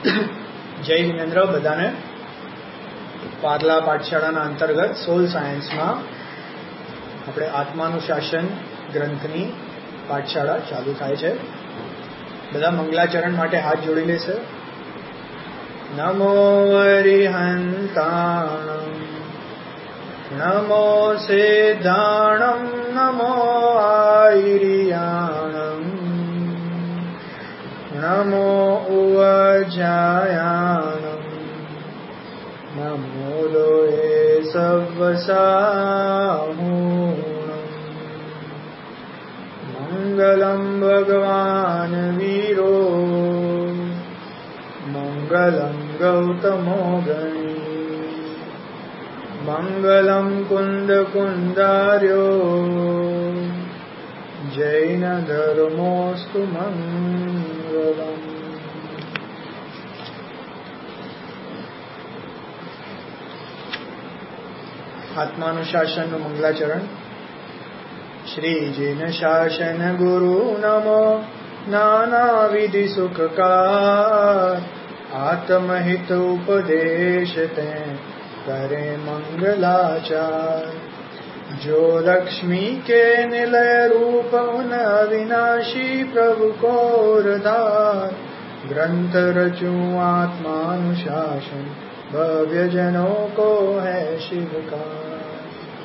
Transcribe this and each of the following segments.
જય જિનેન્દ્ર. બધાને પાર્લા પાઠશાળાના અંતર્ગત સોલ સાયન્સમાં આપણે આત્માનુશાસન ગ્રંથની પાઠશાળા ચાલુ થાય છે. બધા મંગલાચરણ માટે હાથ જોડી લેશે. નમો અરિહંતાણમ નમો સિદ્ધાણમ નમો આઈરિયાણમ નમો ઉવજાયાણમ નમો લોએ સવ્વસાહૂણમ મંગલમ ભગવાન વીરો મંગલમ ગૌતમો ગણી મંગલમ કુંદ કુંદાર્યો જૈન ધર્મોસ્તુ મંગલમ. આત્માનુશાસનનું મંગલાચરણ. શ્રી જૈન શાસન ગુરુ નમો નાનાવિધિ સુખકાર આત્મહિત ઉપદેશ તે કરે મંગલાચાર. जो लक्ष्मी के निलय रूप उन अविनाशी प्रभु को रधार ग्रंथ रचूं आत्मानुशासन भव्य जनों को है शिवकार.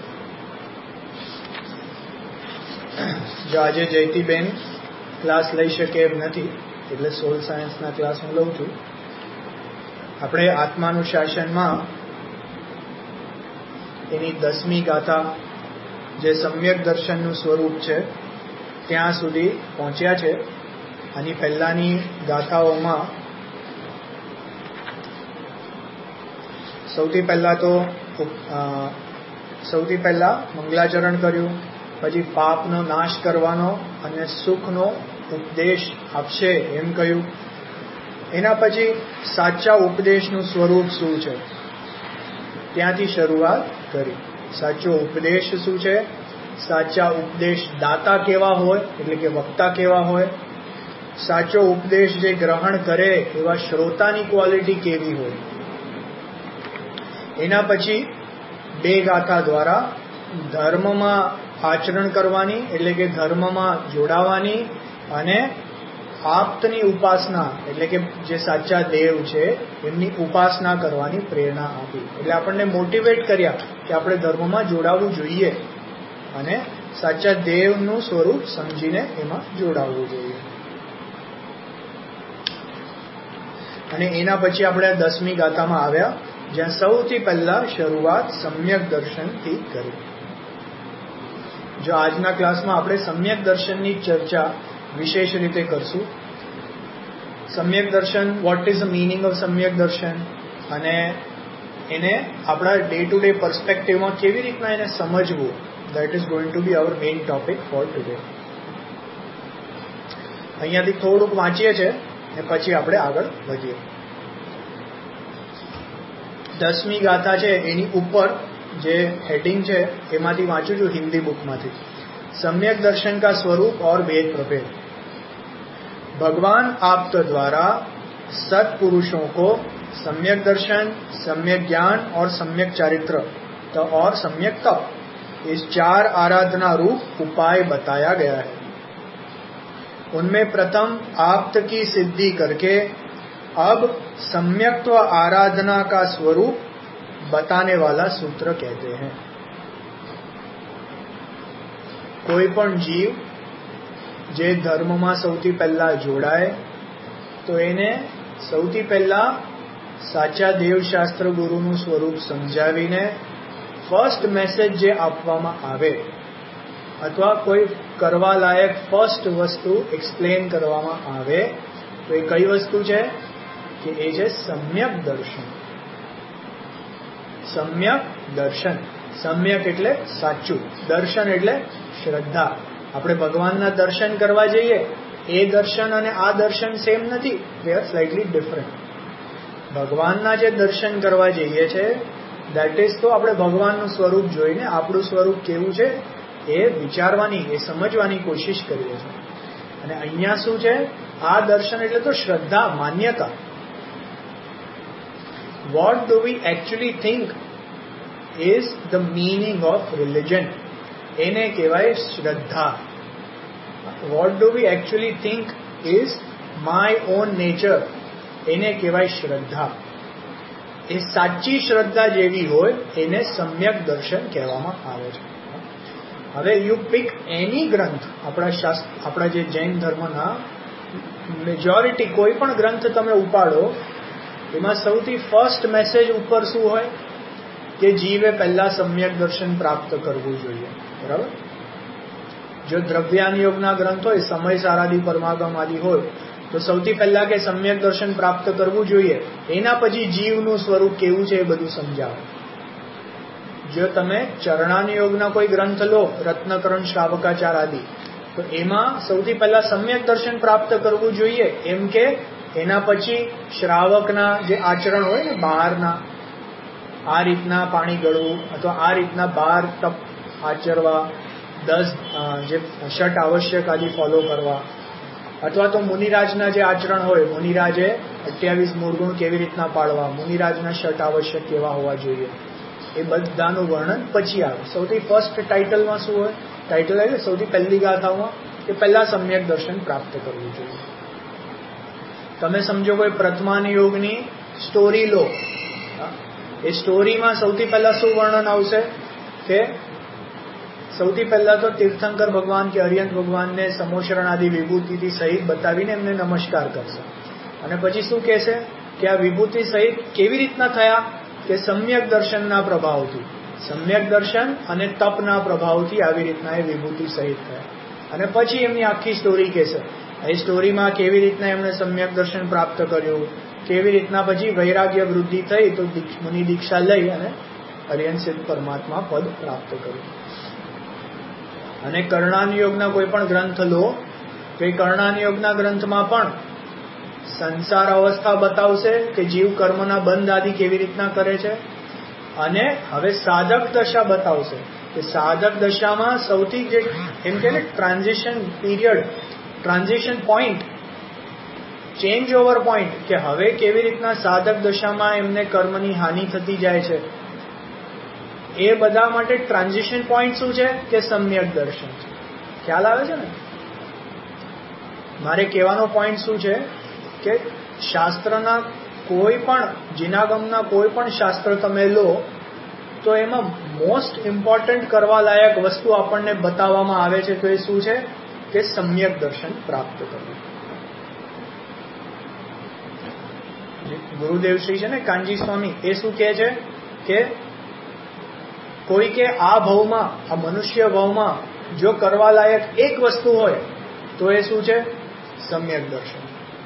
जो આજે જયતીબેન ક્લાસ લઈ શકે એમ નથી એટલે સોલ સાયન્સના ક્લાસ હું લઉં છું. આપણે આત્માનુશાસનમાં એની 10મી ગાથા જે સમ્યક દર્શનનું સ્વરૂપ છે ત્યાં સુધી પહોંચ્યા છે. આની પહેલાની ગાથાઓમાં સૌથી પહેલા મંગલાચરણ કર્યું, પછી પાપનો નાશ કરવાનો અને સુખનો ઉપદેશ આપશે એમ કહ્યું. એના પછી સાચા ઉપદેશનું સ્વરૂપ શું છે ત્યાંથી શરૂઆત કરી. સાચો ઉપદેશ શું છે, સાચા ઉપદેશ દાતા કેવા હોય એટલે કે વક્તા કેવા હોય, સાચો ઉપદેશ જે ગ્રહણ કરે એવા શ્રોતાની ક્વોલિટી કેવી હોય. એના પછી 2 ગાથા દ્વારા ધર્મમાં આચરણ કરવાની એટલે કે ધર્મમાં જોડાવાની અને આપ્તની ઉપાસના એટલે કે જે સાચા દેવ છે એમની ઉપાસના કરવાની પ્રેરણા આપી. એટલે આપણને મોટિવેટ કર્યા કે આપણે ધર્મમાં જોડાવવું જોઈએ અને સાચા દેવનું સ્વરૂપ સમજીને એમાં જોડાવવું જોઈએ. અને એના પછી આપણે 10મી ગાથામાં આવ્યા જ્યાં સૌથી પહેલા શરૂઆત સમ્યક દર્શનથી કરી. જો આજના ક્લાસમાં આપણે સમ્યક દર્શનની ચર્ચા વિશેષ રીતે કરશું. સમ્યક દર્શન, what is the meaning of સમ્યક દર્શન અને એને આપણા ડે ટુ ડે પર્સ્પેક્ટિવમાં કેવી રીતના એને સમજવું, that is going to be our main topic for today. અહીંયાથી થોડુંક વાંચીએ છીએ અને પછી આપણે આગળ વધીએ. 10મી ગાથા છે એની ઉપર જે હેડિંગ છે એમાંથી વાંચું છું હિન્દી બુકમાંથી. सम्यक दर्शन का स्वरूप और भेद प्रभेद. भगवान आप्त द्वारा सत्पुरुषों को सम्यक दर्शन, सम्यक ज्ञान और सम्यक चारित्र और सम्यक तप इस 4 आराधना रूप उपाय बताया गया है. उनमें प्रथम आप्त की सिद्धि करके अब सम्यक्त्व आराधना का स्वरूप बताने वाला सूत्र कहते हैं. કોઈ પણ જીવ જે ધર્મમાં સૌથી પહેલા જોડાય તો એને સૌથી પહેલા સાચા દેવશાસ્ત્ર ગુરુનું સ્વરૂપ સમજાવીને ફર્સ્ટ મેસેજ જે આપવામાં આવે અથવા કોઈ કરવા લાયક ફર્સ્ટ વસ્તુ એક્સપ્લેન કરવામાં આવે તો એ કઈ વસ્તુ છે કે એ છે સમ્યક દર્શન. સમ્યક દર્શન. સમ્યક એટલે સાચું, દર્શન એટલે શ્રદ્ધા. આપણે ભગવાનના દર્શન કરવા જઈએ એ દર્શન અને આ દર્શન સેમ નથી, દે આર સ્લાઇટલી ડિફરન્ટ. ભગવાનના જે દર્શન કરવા જઈએ છે દેટ ઇઝ તો આપણે ભગવાનનું સ્વરૂપ જોઈને આપણું સ્વરૂપ કેવું છે એ વિચારવાની, એ સમજવાની કોશિશ કરીએ છીએ. અને અહીંયા શું છે, આ દર્શન એટલે તો શ્રદ્ધા, માન્યતા. what do we actually think is the meaning of religion? એને કહેવાય શ્રદ્ધા. What do we actually think is my own nature? એને કહેવાય શ્રદ્ધા. એ સાચી શ્રદ્ધા જેવી હોય એને સમ્યક દર્શન કહેવામાં આવે છે. હવે યુ પિક એની ગ્રંથ, આપણા જે જૈન ધર્મના મેજોરિટી કોઈ પણ ગ્રંથ તમે ઉપાડો, એમાં સૌથી ફર્સ્ટ મેસેજ ઉપર શું હોય કે જીવે પહેલા સમ્યક દર્શન પ્રાપ્ત કરવું જોઈએ. બરાબર? જો દ્રવ્યાન યોગના ગ્રંથ હોય, સમય સારાદી પરમાગમ આદિ હોય, તો સૌથી પહેલા કે સમ્યક દર્શન પ્રાપ્ત કરવું જોઈએ, એના પછી જીવનું સ્વરૂપ કેવું છે એ બધું સમજાવે. જો તમે ચરણાન યોગના કોઈ ગ્રંથ લો, રત્નકરણ, શ્રાવકાચાર આદિ, તો એમાં સૌથી પહેલા સમ્યક દર્શન પ્રાપ્ત કરવું જોઈએ, એમ કે એના પછી શ્રાવકના જે આચરણ હોય ને બહારના, આ રીતના પાણી ગળવું અથવા આ રીતના 12 તપ આચરવા, 10 જે ષટ આવશ્યક આદિ ફોલો કરવા, અથવા તો મુનિરાજના જે આચરણ હોય, મુનિરાજે 28 મૂળગુણ કેવી રીતના પાળવા, મુનિરાજના ષટ આવશ્યક કેવા હોવા જોઈએ, એ બધાનું વર્ણન પછી આવે. સૌથી ફર્સ્ટ ટાઇટલમાં શું હોય? ટાઇટલ એટલે સૌથી પહેલી ગાથામાં કે પહેલા સમ્યક દર્શન પ્રાપ્ત કરવું જોઈએ. તમે સમજો કોઈ પ્રથમાન યોગની સ્ટોરી લો, એ સ્ટોરીમાં સૌથી પહેલા શું વર્ણન આવશે કે સૌથી પહેલા તો તીર્થંકર ભગવાન કે અરિયંત ભગવાનને સમોશરણ આદિ વિભૂતિથી સહિત બતાવીને એમને નમસ્કાર કરશે. અને પછી શું કહેશે કે આ વિભૂતિ સહિત કેવી રીતના થયા કે સમ્યક દર્શનના પ્રભાવથી, સમ્યક દર્શન અને તપના પ્રભાવથી આવી રીતના એ વિભૂતિ સહિત થયા. અને પછી એમની આખી સ્ટોરી કહેશે. એ સ્ટોરીમાં કેવી રીતના એમણે સમ્યક દર્શન પ્રાપ્ત કર્યું, કેવી રીતના પછી વૈરાગ્ય વૃદ્ધિ થઈ તો મુનિ દીક્ષા લઈ અને અરિયંત સિદ્ધ પરમાત્મા પદ પ્રાપ્ત કર્યું. અને કર્ણાન યોગના કોઈ પણ ગ્રંથ લો, તો એ કર્ણાન યોગના ગ્રંથમાં પણ સંસાર અવસ્થા બતાવશે કે જીવ કર્મના બંધ આદિ કેવી રીતના કરે છે. અને હવે સાધક દશા બતાવશે કે સાધક દશામાં સૌથી જે એમ કે ને transition period, transition point, change over point, કે હવે કેવી રીતના સાધક દશામાં એમને કર્મની હાનિ થતી જાય છે. એ બધા માટે ટ્રાન્ઝિશન પોઈન્ટ શું છે કે સમ્યક દર્શન છે. ખ્યાલ આવે છે ને? મારે કહેવાનો પોઈન્ટ શું છે કે શાસ્ત્રના કોઈ પણ જીનાગમના કોઈ પણ શાસ્ત્ર તમે લો, તો એમાં મોસ્ટ ઇમ્પોર્ટન્ટ કરવા લાયક વસ્તુ આપણને બતાવવામાં આવે છે. તો એ શું છે કે સમ્યક દર્શન પ્રાપ્ત કરવું. ગુરુદેવ શ્રી છે ને કાનજી સ્વામી, એ શું કહે છે કે કોઈ કે આ ભવમાં, આ મનુષ્ય ભવમાં જો કરવા લાયક એક વસ્તુ હોય તો એ શું છે? સમ્યક દર્શન.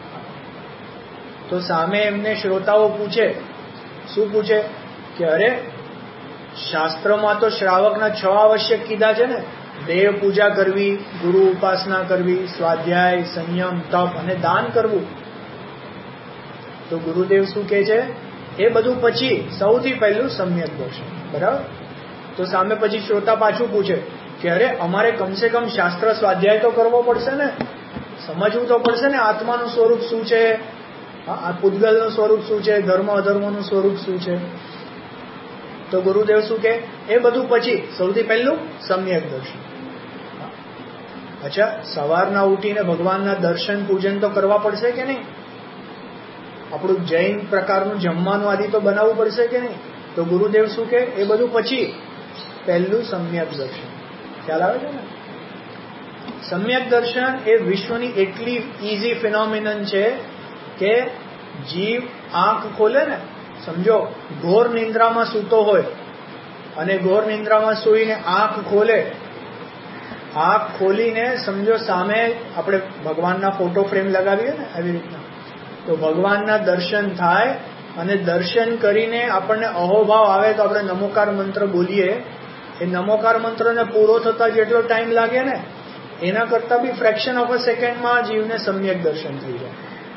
તો સામે એમને શ્રોતાઓ પૂછે, શું પૂછે કે અરે શાસ્ત્રમાં તો શ્રાવકના 6 આવશ્યક કીધા છે ને, દેવ પૂજા કરવી, ગુરુ ઉપાસના કરવી, સ્વાધ્યાય, સંયમ, તપ અને દાન કરવું. તો ગુરુદેવ શું કહે છે? એ બધું પછી સૌથી પહેલું સમ્યક દર્શન. બરાબર? તો સામે પછી શ્રોતા પાછું પૂછે કે અરે અમારે કમસે કમ શાસ્ત્ર સ્વાધ્યાય તો કરવો પડશે ને, સમજવું તો પડશે ને આત્માનું સ્વરૂપ શું છે, આ પૂતગલનું સ્વરૂપ શું છે, ધર્મ અધર્મનું સ્વરૂપ શું છે. તો ગુરુદેવ શું કહે? એ બધું પછી સૌથી પહેલું સમ્યક દર્શન. અચ્છા, સવારના ઉઠીને ભગવાનના દર્શન પૂજન તો કરવા પડશે કે નહીં? આપણું જૈન પ્રકારનું જમવાનું આદિ તો બનાવવું પડશે કે નહીં? તો ગુરુદેવ શું કહે? એ બધું પછી પહેલું સમ્યક દર્શન. ખ્યાલ આવે છે ને? સમ્યક દર્શન એ વિશ્વની એટલી ઈઝી ફિનોમિનન છે કે જીવ આંખ ખોલે ને, સમજો ઘોર નિંદ્રામાં સૂતો હોય અને ઘોર નિંદ્રામાં સૂઈને આંખ ખોલે, આંખ ખોલીને સમજો સામે આપણે ભગવાનના ફોટો ફ્રેમ લગાવીએ ને આવી રીતના, તો ભગવાનના દર્શન થાય. અને દર્શન કરીને આપણને અહોભાવ આવે તો આપણે નમોકાર મંત્ર બોલીએ. એ નમોકાર મંત્રને પૂરો થતા જેટલો ટાઈમ લાગે ને, એના કરતા બી ફ્રેક્શન ઓફ અ સેકન્ડમાં જીવને સમ્યક દર્શન થઈ જાય.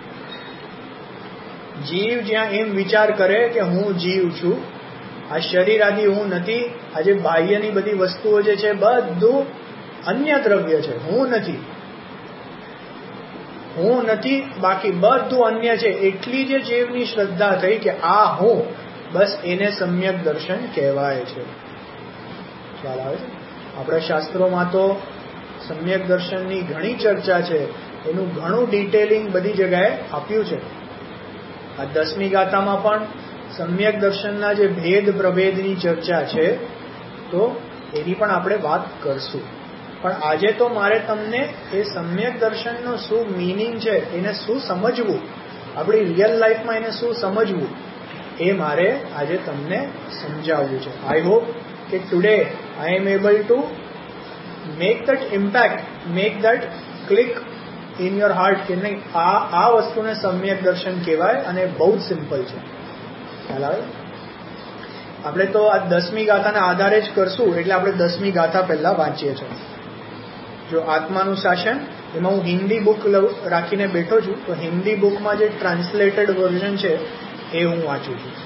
જીવ જ્યાં એમ વિચાર કરે કે હું જીવ છું, આ શરીર આદિ હું નથી, આજે બાહ્યની બધી વસ્તુઓ જે છે બધું અન્ય દ્રવ્ય છે, હું નથી. હું નથી, બાકી બધું અન્ય છે, એટલી જે જીવની શ્રદ્ધા થઈ કે આ હું, બસ એને સમ્યક દર્શન કહેવાય છે. ખ્યાલ આવે છે? આપણા શાસ્ત્રોમાં તો સમ્યક દર્શનની ઘણી ચર્ચા છે, એનું ઘણું ડિટેલિંગ બધી જગ્યાએ આપ્યું છે. આ 10મી ગાથામાં પણ સમ્યક દર્શનના જે ભેદ પ્રભેદની ચર્ચા છે, તો એની પણ આપણે વાત કરશું. પણ આજે તો મારે તમને એ સમ્યક દર્શનનો શું મીનિંગ છે, એને શું સમજવું, આપણી રિયલ લાઈફમાં એને શું સમજવું, એ મારે આજે તમને સમજાવવું છે. આઈ હોપ કે today I am able to make that impact, make that click in your heart કે નહીં, આ વસ્તુને સમ્યક દર્શન કહેવાય અને બહુ જ સિમ્પલ છે. ખ્યાલ આવે? આપણે તો આ 10મી ગાથાના આધારે જ કરશું, એટલે આપણે 10મી ગાથા પહેલા વાંચીએ છીએ. જો આત્માનું શાસન, એમાં હું હિન્દી બુક રાખીને બેઠો છું, તો હિન્દી બુકમાં જે ટ્રાન્સલેટેડ વર્ઝન છે એ હું વાંચું છું.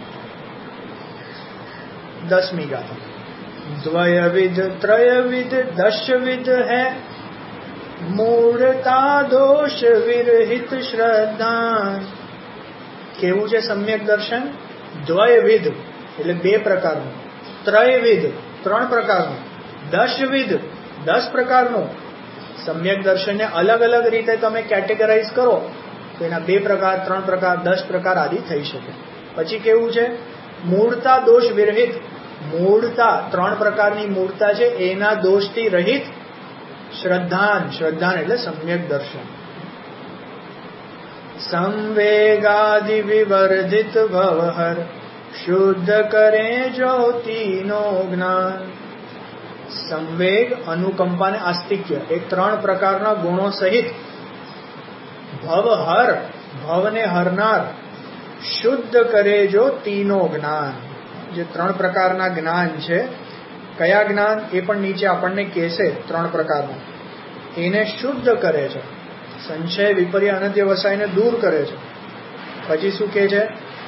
10મી ગાથા. દ્વયવિધ ત્રયવિધ દશવિધ હૈ, મૂળતા દોષ વિરહિત શ્રદ્ધા. કેવું છે સમ્યક દર્શન? દ્વયવિધ એટલે 2 પ્રકારનું, ત્રયવિધ 3 પ્રકારનું, દશવિધ 10 પ્રકારનું. સમ્યક દર્શનને અલગ અલગ રીતે તમે કેટેગરાઇઝ કરો તો એના 2 પ્રકાર, 3 પ્રકાર, 10 પ્રકાર આદિ થઈ શકે. પછી કેવું છે? મૂળતા દોષ વિરહિત. મૂળતા 3 પ્રકારની મૂળતા છે, એના દોષથી રહિત શ્રદ્ધાન. શ્રદ્ધાન એટલે સમ્યક દર્શન. સંવેગાદિ વિવર્ધિત ભવહર, શુદ્ધ કરે જ્યોતિનો જ્ઞાન. સંવેગ, અનુકંપા અને આસ્તિક્ય એ 3 પ્રકારના ગુણો સહિત ભવહર, ભવને હરનાર, શુદ્ધ કરે જ્યોતિનો જ્ઞાન. જે 3 પ્રકારના જ્ઞાન છે, કયા જ્ઞાન એ પણ નીચે આપણને કહેશે. 3 પ્રકારના એને શુદ્ધ કરે છે, સંશય વિપર્ય અનધ્યવસાયને દૂર કરે છે. પછી શું કહે છે?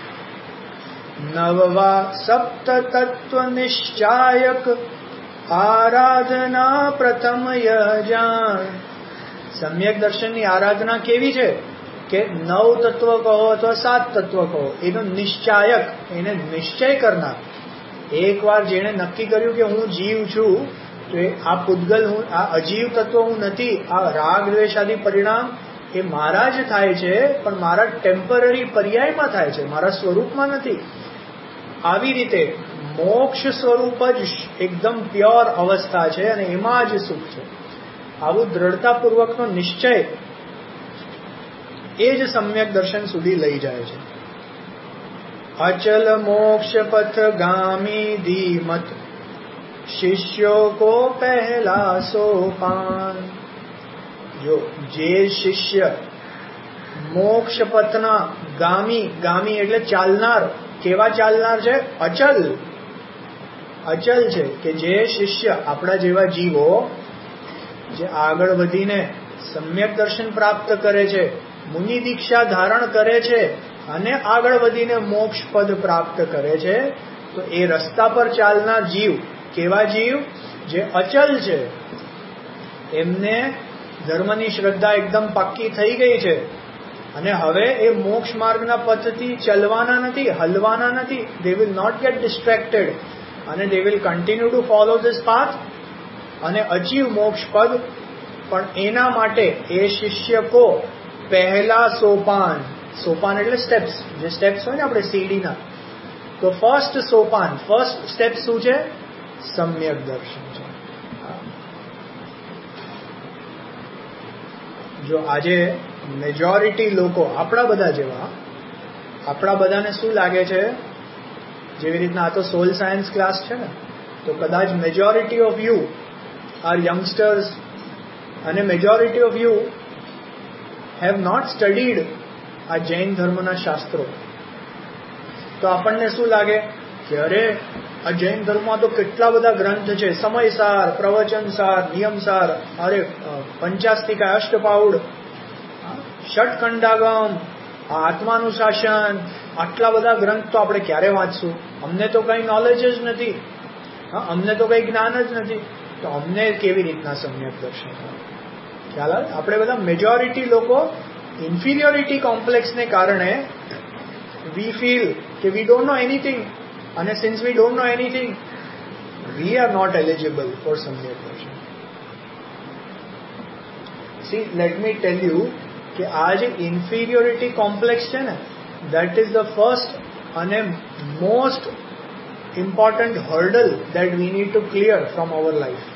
નવવા સપ્ત તત્વ નિશ્ચાયક, આરાધના પ્રથમ યજાન. સમ્યક દર્શનની આરાધના કેવી છે? કે 9 તત્વ કહો અથવા 7 તત્વ કહો, એનો નિશ્ચાયક, એને નિશ્ચય કરનાર. એકવાર જેણે નક્કી કર્યું કે હું જીવ છું, તો આ પૂતગલ હું, આ અજીવ તત્વ હું નથી, આ રાગ દ્વેષ આદિ પરિણામ એ મારા જ થાય છે, પણ મારા ટેમ્પરરી પર્યાયમાં થાય છે, મારા સ્વરૂપમાં નથી. આવી રીતે મોક્ષ સ્વરૂપ જ એકદમ પ્યોર અવસ્થા છે અને એમાં જ સુખ છે. આવું દ્રઢતાપૂર્વકનો નિશ્ચય એ જ સમ્યક દર્શન સુધી લઈ જાય છે. અચલ મોક્ષ પથ ગામી ધીમત, શિષ્યો કો પહેલા સોપાન. જો જે શિષ્ય મોક્ષ પથના ગામી, ગામી એટલે ચાલનાર, કેવા ચાલનાર છે? અચલ, અચલ છે. કે જે શિષ્ય, આપણા જેવા જીવો જે આગળ વધીને સમ્યક દર્શન પ્રાપ્ત કરે છે, મુનિ દીક્ષા ધારણ કરે છે અને આગળ વધીને મોક્ષ પદ પ્રાપ્ત કરે છે, તો એ રસ્તા પર ચાલનાર જીવ કેવા જીવ? જે અચલ છે. એમને ધર્મની શ્રદ્ધા એકદમ પાક્કી થઈ ગઈ છે અને હવે એ મોક્ષ માર્ગના પથથી ચલવાના નથી, હલવાના નથી. they will not get distracted અને they will continue to follow this path અને achieve મોક્ષ પદ. પણ એના માટે એ શિષ્ય કો પહેલા સોપાન, સોપાન એટલે સ્ટેપ્સ, જે સ્ટેપ્સ હોય ને આપણે સીડીના, તો ફર્સ્ટ સોપાન, ફર્સ્ટ સ્ટેપ શું છે? સમ્યક દર્શન છે. જો આજે મેજોરિટી લોકો, આપણા બધા જેવા, આપણા બધાને શું લાગે છે? જેવી રીતના આ તો સોલ સાયન્સ ક્લાસ છે ને, તો કદાચ majority of you are youngsters અને majority of you have not studied આ જૈન ધર્મના શાસ્ત્રો. તો આપણને શું લાગે કે અરે આ જૈન ધર્મમાં તો કેટલા બધા ગ્રંથ છે, સમયસાર, પ્રવચનસાર, નિયમસાર, અરે પંચાસ્તિકા, અષ્ટપાઉડ, ષટખંડાગમ, આત્માનું શાસન, આટલા બધા ગ્રંથ તો આપણે ક્યારે વાંચશું? અમને તો કઈ નોલેજ જ નથી, અમને તો કઈ જ્ઞાન જ નથી, તો અમને કેવી રીતના સમ્યક દર્શન? ખ્યાલ આવે? આપણે બધા મેજોરિટી લોકો ઇન્ફિરિયોરિટી કોમ્પ્લેક્સને કારણે વી ફીલ કે વી ડોન્ટ નો એનીથિંગ, અને since we don't know anything we are not eligible for સમ્યક દર્શન. See, let me tell you કે આ જે ઇન્ફિરિયોરિટી કોમ્પ્લેક્સ છે ને, that is the first અને most important hurdle that we need to clear from our life.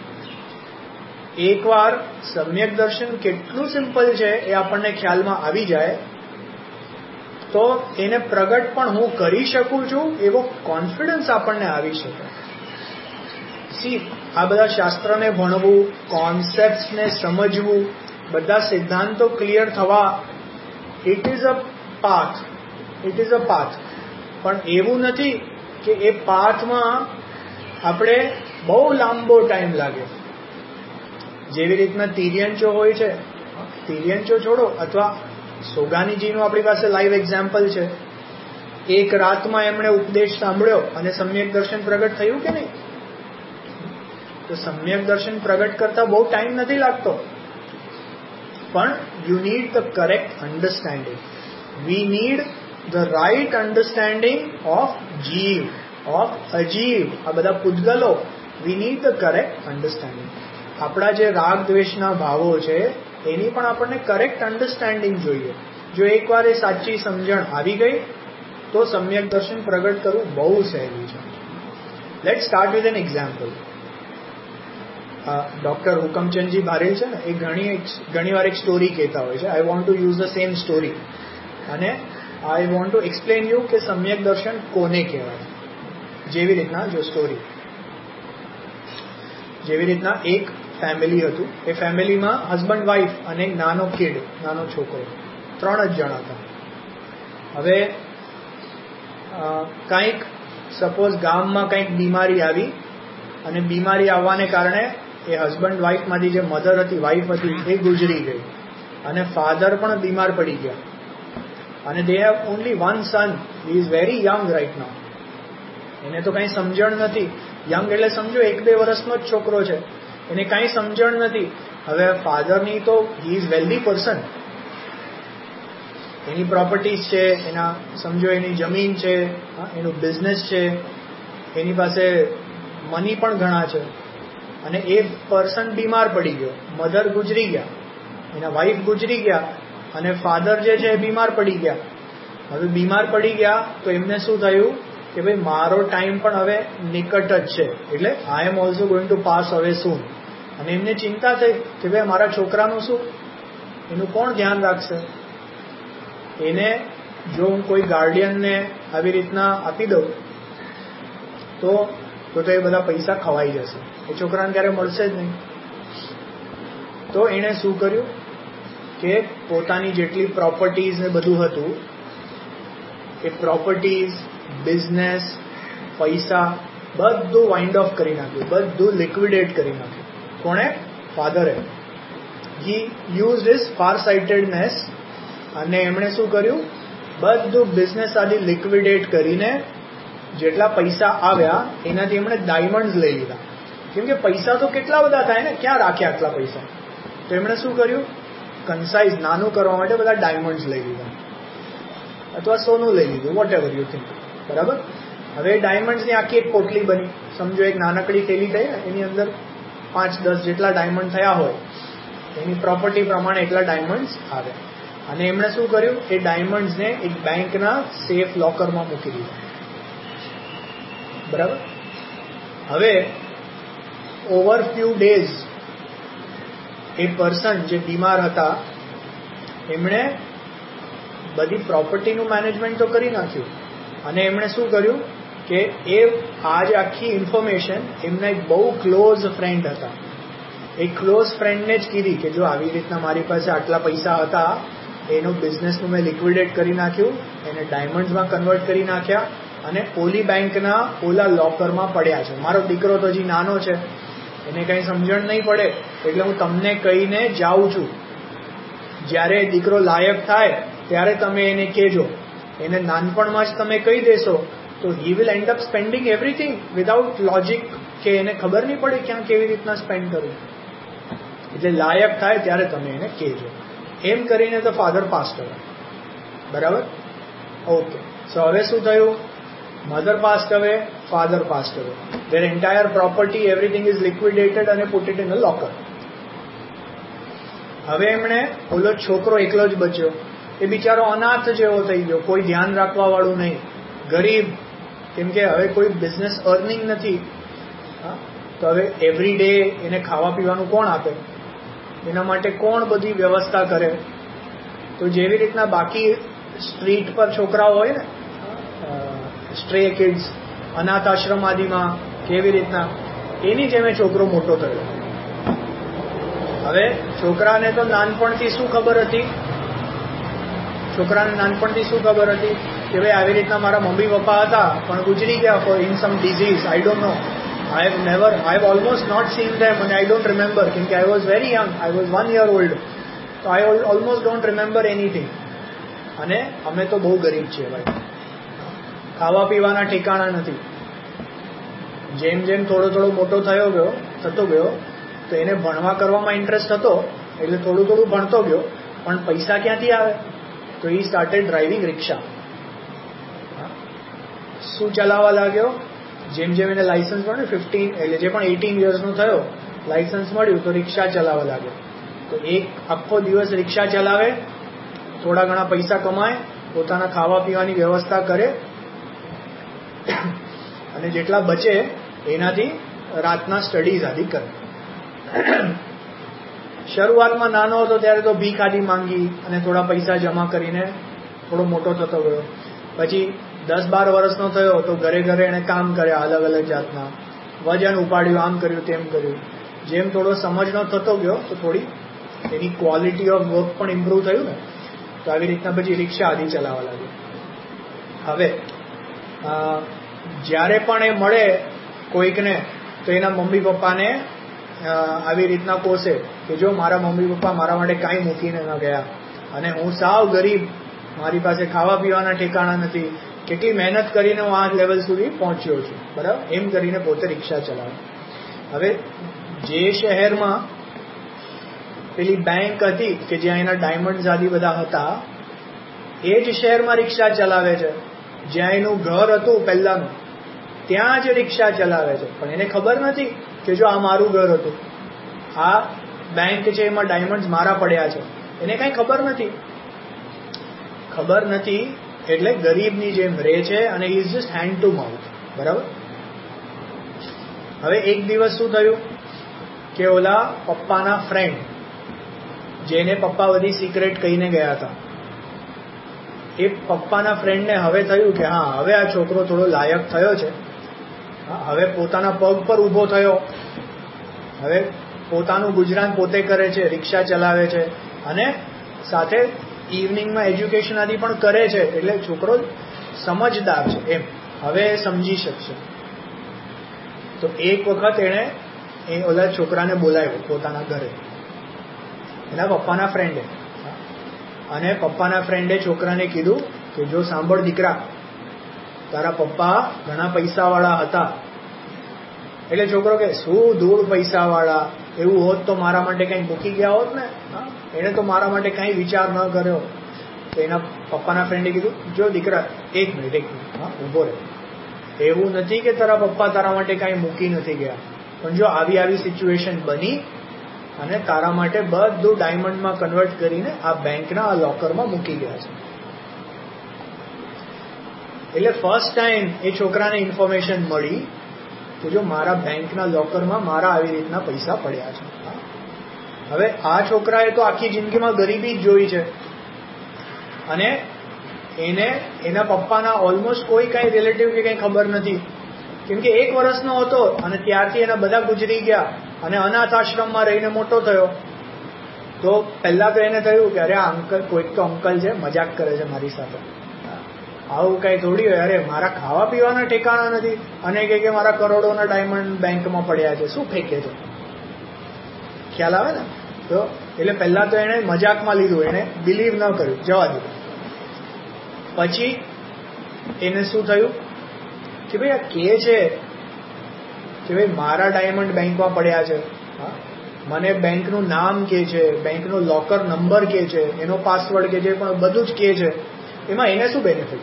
એકવાર સમ્યક દર્શન કેટલું સિમ્પલ છે એ આપણને ખ્યાલમાં આવી જાય તો એને પ્રગટ પણ હું કરી શકું છું એવો કોન્ફિડન્સ આપણને આવી શકે. સી, આ બધા શાસ્ત્રને ભણવું, કોન્સેપ્ટ્સને સમજવું, બધા સિદ્ધાંતો ક્લિયર થવા, ઇટ ઇઝ અ પાથ. પણ એવું નથી કે એ પાથમાં આપણે બહુ લાંબો ટાઈમ લાગે. જેવી રીતના તિર્યંચો હોય છે, તિર્યંચો છોડો, અથવા સોગાનીજીનું આપણી પાસે લાઈવ એક્ઝામ્પલ છે. એક રાતમાં એમણે ઉપદેશ સાંભળ્યો અને સમ્યક દર્શન પ્રગટ થયું કે નહીં? તો સમ્યક દર્શન પ્રગટ કરતા બહુ ટાઈમ નથી લાગતો, પણ you need the correct understanding. We need the right understanding of જીવ, of અજીવ, આ બધા પૂતગલો. we need the correct understanding. આપણા જે રાગ દ્વેષના ભાવો છે એની પણ આપણને કરેક્ટ અન્ડરસ્ટેન્ડિંગ જોઈએ. જો એકવાર એ સાચી સમજણ આવી ગઈ તો સમ્યક દર્શન પ્રગટ કરવું બહુ સહેલું છે. Let's start with an example. Doctor હુકમચંદજી ભારેલ છે ને, એ ઘણી વાર એક સ્ટોરી કહેતા હોય છે. I want to use the same story, અને I want to explain you કે સમ્યક દર્શન કોને કહેવાય. જેવી રીતના જો સ્ટોરી, જેવી રીતના એક ફેમિલી હતું. એ ફેમિલીમાં હસબન્ડ વાઈફ અને એક નાનો કિડ, નાનો છોકરો, 3 જ જણા હતા. હવે કંઈક સપોઝ ગામમાં કંઈક બીમારી આવી, અને બીમારી આવવાને કારણે એ હસબન્ડ વાઈફમાંથી જે મધર હતી, વાઈફ હતી, એ ગુજરી ગઈ, અને ફાધર પણ બીમાર પડી ગયા. અને they have only one son. He is very young right now. એને તો કંઈ સમજણ નથી. યંગ એટલે સમજો 1-2 વર્ષનો જ છોકરો છે, એને કાંઈ સમજણ નથી. હવે ફાધરની તો he is wealthy person, એની પ્રોપર્ટીઝ છે, એના સમજો એની જમીન છે, એનું બિઝનેસ છે, એની પાસે મની પણ ઘણા છે, અને એ પર્સન બીમાર પડી ગયો. મધર ગુજરી ગયા, એના વાઈફ ગુજરી ગયા, અને ફાધર જે છે એ બીમાર પડી ગયા. હવે બીમાર પડી ગયા તો એમને શું થયું કે ભાઈ મારો ટાઈમ પણ હવે નિકટ જ છે, એટલે I am also going to pass away soon. અને એમને ચિંતા થઈ કે ભાઈ મારા છોકરાનું શું, એનું કોણ ધ્યાન રાખશે? એને જો હું કોઈ ગાર્ડિયનને આવી રીતના આપી દઉં તો એ બધા પૈસા ખવાઈ જશે, એ છોકરાને ક્યારે મળશે જ નહીં. તો એણે શું કર્યું કે પોતાની જેટલી પ્રોપર્ટીઝ ને બધું હતું એ પ્રોપર્ટીઝ, બિઝનેસ, પૈસા બધું વાઇન્ડ ઓફ કરી નાખ્યું, બધું લિક્વિડેટ કરી નાખ્યું. કોણે? ફાધરે. He used his far sightedness, અને એમણે શું કર્યું, બધું બિઝનેસ આદિ લિક્વિડેટ કરીને જેટલા પૈસા આવ્યા એનાથી એમણે ડાયમંડ્સ લઈ લીધા. કેમ કે પૈસા તો કેટલા બધા થાય ને, ક્યાં રાખ્યા આટલા પૈસા? તો એમણે શું કર્યું, કન્સાઇઝ નાનું કરવા માટે બધા ડાયમંડ્સ લઈ લીધા, અથવા સોનું લઈ લીધું, વોટ એવર યુ થિંક. બરાબર? હવે ડાયમંડ્સની આખી એક પોટલી બની. સમજો એક નાનકડી થેલી થઈ ને, એની અંદર 5-10 જેટલા ડાયમંડ થયા હોય, એની પ્રોપર્ટી પ્રમાણે એટલા ડાયમંડ્સ આવે. અને એમણે શું કર્યું, એ ડાયમંડ્સને એક બેંકના સેફ લોકરમાં મૂકી દીધા. બરાબર? હવે ઓવર ફ્યુ ડેઝ એ પર્સન જે બીમાર હતા એમણે બધી પ્રોપર્ટીનું મેનેજમેન્ટ તો કરી નાખ્યું, અને એમણે શું કર્યું કે એ આ જે આખી ઇન્ફોર્મેશન એમના એક બહુ ક્લોઝ ફ્રેન્ડ હતા, એ ક્લોઝ ફ્રેન્ડને જ કીધી કે જો આવી રીતના મારી પાસે આટલા પૈસા હતા, એનું બિઝનેસનું મેં લિક્વિડેટ કરી નાખ્યું, એને ડાયમંડ્સમાં કન્વર્ટ કરી નાખ્યા, અને ઓલી બેંકના ઓલા લોકરમાં પડ્યા છે. મારો દીકરો તો હજી નાનો છે, એને કંઈ સમજણ નહીં પડે, એટલે હું તમને કહીને જાઉં છું. જ્યારે દીકરો લાયક થાય ત્યારે તમે એને કહેજો. એને નાનપણમાં જ તમે કહી દેશો તો he will end up spending everything without logic, કે એને ખબર નહીં પડે ક્યાં કેવી રીતના સ્પેન્ડ કરવું. એટલે લાયક થાય ત્યારે તમે એને કહેજો. એમ કરીને તો ફાધર પાસ્ડ અવે. બરાબર? ઓકે. સો હવે શું થયું? Mother passed away, father passed away. Their entire property, everything is liquidated અને put it in a locker. હવે એમણે ઓલો છોકરો એકલો જ બચ્યો. એ બિચારો અનાથ જેવો થઈ ગયો, કોઈ ધ્યાન રાખવા વાળું નહીં, ગરીબ. કેમ કે હવે કોઈ બિઝનેસ અર્નિંગ નથી. તો હવે એવરી ડે એને ખાવા પીવાનું કોણ આપે? એના માટે કોણ બધી વ્યવસ્થા કરે? તો જેવી રીતના બાકી સ્ટ્રીટ પર છોકરાઓ હોય ને, સ્ટ્રે કિડ્સ, અનાથ આશ્રમ આદિમાં કેવી રીતના, એની જેમ છોકરો મોટો થયો. હવે છોકરાને તો નાનપણથી શું ખબર હતી? છોકરાને નાનપણથી શું ખબર હતી? કે ભાઈ આવી રીતના મારા મમ્મી પપ્પા હતા પણ ગુજરી ગયા for in some disease. I don't know. I have almost not seen them and I don't remember. Because I was very young. I was 1 year old. So I almost don't remember anything. અને અમે તો બહુ ગરીબ છીએ ભાઈ. ખાવા પીવાના ઠેકાણા નથી. જેમ જેમ થોડો મોટો થતો ગયો તો એને ભણવા કરવામાં ઇન્ટરેસ્ટ હતો એટલે થોડું ભણતો ગયો, પણ પૈસા ક્યાંથી આવે? તો he started driving રિક્ષા. શું ચલાવવા લાગ્યો? જેમ એને લાયસન્સ મળ્યું 15 એટલે જે પણ 18 યર્સનો થયો, લાયસન્સ મળ્યું તો રિક્ષા ચલાવવા લાગ્યો. તો એક આખો દિવસ રિક્ષા ચલાવે, થોડા ઘણા પૈસા કમાય, પોતાના ખાવા પીવાની વ્યવસ્થા કરે અને જેટલા બચે એનાથી રાતના સ્ટડીઝ આદિ કરે. શરૂઆતમાં નાનો હતો ત્યારે તો ભીખ આદિ માંગી અને થોડા પૈસા જમા કરીને થોડો મોટો થતો ગયો. પછી 10-12 વર્ષનો થયો તો ઘરે એને કામ કર્યા અલગ અલગ જાતના, વજન ઉપાડ્યું, આમ કર્યું તેમ કર્યું. જેમ થોડો સમજનો થતો ગયો તો થોડી એની ક્વોલિટી ઓફ વર્ક પણ ઇમ્પ્રૂવ થયું ને, તો આવી રીતના પછી રિક્ષા આદિ ચલાવવા લાગ્યો. હવે જ્યારે પણ એ મળે કોઈકને તો એના મમ્મી પપ્પાને આવી રીતના કોસે કે જો મારા મમ્મી પપ્પા મારા માટે કાંઈ મૂકીને ન ગયા અને હું સાવ ગરીબ, મારી પાસે ખાવા પીવાના ઠેકાણા નથી, કેટલી મહેનત કરીને હું આ લેવલ સુધી પહોંચ્યો છું. બરાબર? એમ કરીને પોતે રિક્ષા ચલાવે. હવે જે શહેરમાં પેલી બેંક હતી કે જ્યાં એના ડાયમંડ આદિ બધા હતા, એ જ શહેરમાં રિક્ષા ચલાવે છે. જ્યાં એનું ઘર હતું પહેલાનું, ત્યાં જ રિક્ષા ચલાવે છે. પણ એને ખબર નથી કે જો આ મારું ઘર હતું, આ બેંક છે એમાં ડાયમંડ મારા પડ્યા છે. એને કઈ ખબર નથી. એટલે ગરીબની જેમ રહે છે અને is just hand to mouth. બરાબર? હવે એક દિવસ શું થયું કે ઓલા પપ્પાના ફ્રેન્ડ, જેને પપ્પા બધી સિક્રેટ કહીને ગયા હતા, એ પપ્પાના ફ્રેન્ડને હવે થયું કે હા, હવે આ છોકરો થોડો લાયક થયો છે, હવે પોતાના પગ પર ઊભો થયો, હવે પોતાનું ગુજરાન પોતે કરે છે, રિક્ષા ચલાવે છે અને સાથે ઇવનિંગમાં એજ્યુકેશન આદિ પણ કરે છે. એટલે છોકરો સમજદાર છે એમ, હવે સમજી શકશે. તો એક વખત એણે ઓલા છોકરાને બોલાવ્યો પોતાના ઘરે, એના પપ્પાના ફ્રેન્ડે. અને પપ્પાના ફ્રેન્ડે છોકરાને કીધું કે જો સાંભળ દીકરા, તારા પપ્પા ઘણા પૈસાવાળા હતા. એટલે છોકરો કે શું ધૂળ પૈસાવાળા, એવું હોત તો મારા માટે કંઈ મૂકી ગયા હોત ને. એને તો મારા માટે કંઈ વિચાર ન કર્યો. તો એના પપ્પાના ફ્રેન્ડે કીધું જો દીકરા એક મિનિટ ઊભો રહે. એવું નથી કે તારા પપ્પા તારા માટે કંઈ મૂકી નથી ગયા, પણ જો આવી સિચ્યુએશન બની અને તારા માટે બધું ડાયમંડમાં કન્વર્ટ કરીને આ બેંકના આ લોકરમાં મૂકી ગયા છે. એટલે ફર્સ્ટ ટાઈમ એ છોકરાને ઇન્ફોર્મેશન મળી કે જો મારા બેંકના લોકરમાં મારા આવી રીતના પૈસા પડ્યા છે. હવે આ છોકરાએ તો આખી જિંદગીમાં ગરીબી જ જોઈ છે અને એને એના પપ્પાના ઓલમોસ્ટ કોઈ કાંઈ રિલેટિવ કે કંઈ ખબર નથી. કેમ કે 1 વર્ષનો હતો અને ત્યારથી એના બધા ગુજરી ગયા અને અનાથ આશ્રમમાં રહીને મોટો થયો. તો પહેલા તો એને થયું કે અરે આ અંકલ, કોઈક તો અંકલ છે, મજાક કરે છે મારી સાથે. આવું કઈ થોડી હોય. અરે મારા ખાવા પીવાના ઠેકાણા નથી અને કે મારા કરોડોના ડાયમંડ બેંકમાં પડ્યા છે, શું ફેંકે છે? ખ્યાલ આવે ને? તો એટલે પહેલા તો એને મજાકમાં લીધું, એને બિલીવ ન કર્યું, જવા દીધું. પછી એને શું થયું કે ભાઈ આ કે છે કે ભાઈ મારા ડાયમંડ બેંકમાં પડ્યા છે, મને બેંકનું નામ કે છે, બેંકનો લોકર નંબર કે છે, એનો પાસવર્ડ કે છે, પણ બધું જ કે છે, એમાં એને શું બેનિફિટ?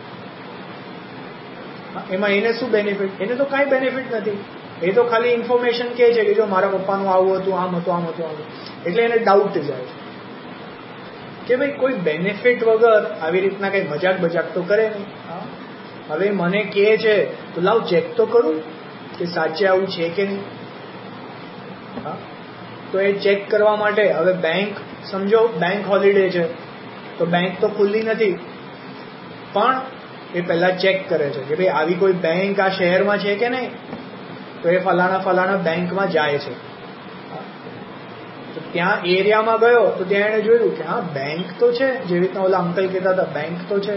એમાં એને શું બેનિફિટ? એને તો કાંઈ બેનિફિટ નથી. એ તો ખાલી ઇન્ફોર્મેશન કે છે કે જો મારા પપ્પાનું આવું હતું, આમ હતું, આમ હતું, આમ. એટલે એને ડાઉટ જાય છે કે ભાઈ કોઈ બેનિફિટ વગર આવી રીતના કઈ મજાક બજાક તો કરે નહીં. હવે મને કહે છે તો લાવ ચેક તો કરું કે સાચે આવું છે કે નહીં. તો એ ચેક કરવા માટે હવે બેંક, સમજો બેંક હોલિડે છે તો બેંક તો ખુલ્લી નથી, પણ એ પહેલા ચેક કરે છે કે ભાઈ આવી કોઈ બેંક આ શહેરમાં છે કે નહીં. તો એ ફલાણા બેંકમાં જાય છે. તો ત્યાં એરિયામાં ગયો તો ત્યાં એને જોયું કે હા બેંક તો છે, જેવી રીતના ઓલા અંકલ કહેતા હતા બેંક તો છે.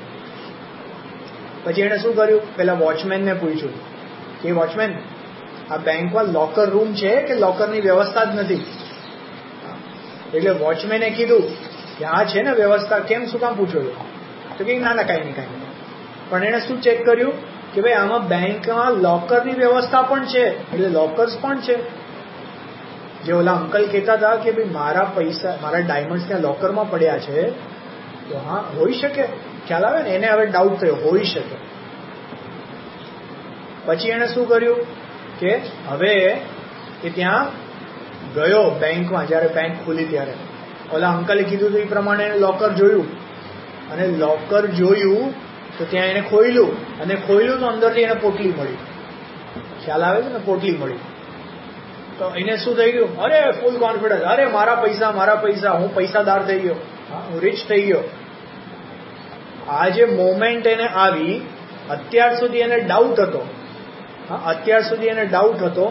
પછી એને શું કર્યું, પેલા વોચમેનને પૂછ્યું કે વોચમેન આ બેંકમાં લોકર રૂમ છે કે લોકરની વ્યવસ્થા જ નથી? એટલે વોચમેને કીધું કે હા છે ને વ્યવસ્થા, કેમ શું કામ પૂછો છો? તો કે ના કાંઈ નહીં. પણ એને શું ચેક કર્યું કે ભાઈ આમાં બેંકમાં લોકરની વ્યવસ્થા પણ છે, એટલે લોકર્સ પણ છે. જે ઓલા અંકલ કહેતા હતા કે ભાઈ મારા પૈસા, મારા ડાયમંડ્સ ત્યાં લોકરમાં પડ્યા છે, તો હા હોઈ શકે, ખ્યાલ આવે ને. એને હવે ડાઉટ થયો, હોઈ શકે. પછી એને શું કર્યું કે હવે એ ત્યાં ગયો બેંકમાં, જ્યારે બેંક ખુલી ત્યારે ઓલા અંકલે કીધું એ પ્રમાણે એને લોકર જોયું, અને લોકર જોયું તો ત્યાં એને ખોલ્યું, અને ખોલ્યું તો અંદરથી એને પોટલી મળી. ખ્યાલ આવે છે ને, પોટલી મળી. તો એને શું થઈ ગયું, અરે ફૂલ કોન્ફિડન્સ, અરે મારા પૈસા, હું પૈસાદાર થઈ ગયો, હું રીચ થઈ ગયો. આ જે મોમેન્ટ એને આવી, અત્યાર સુધી એને ડાઉટ હતો,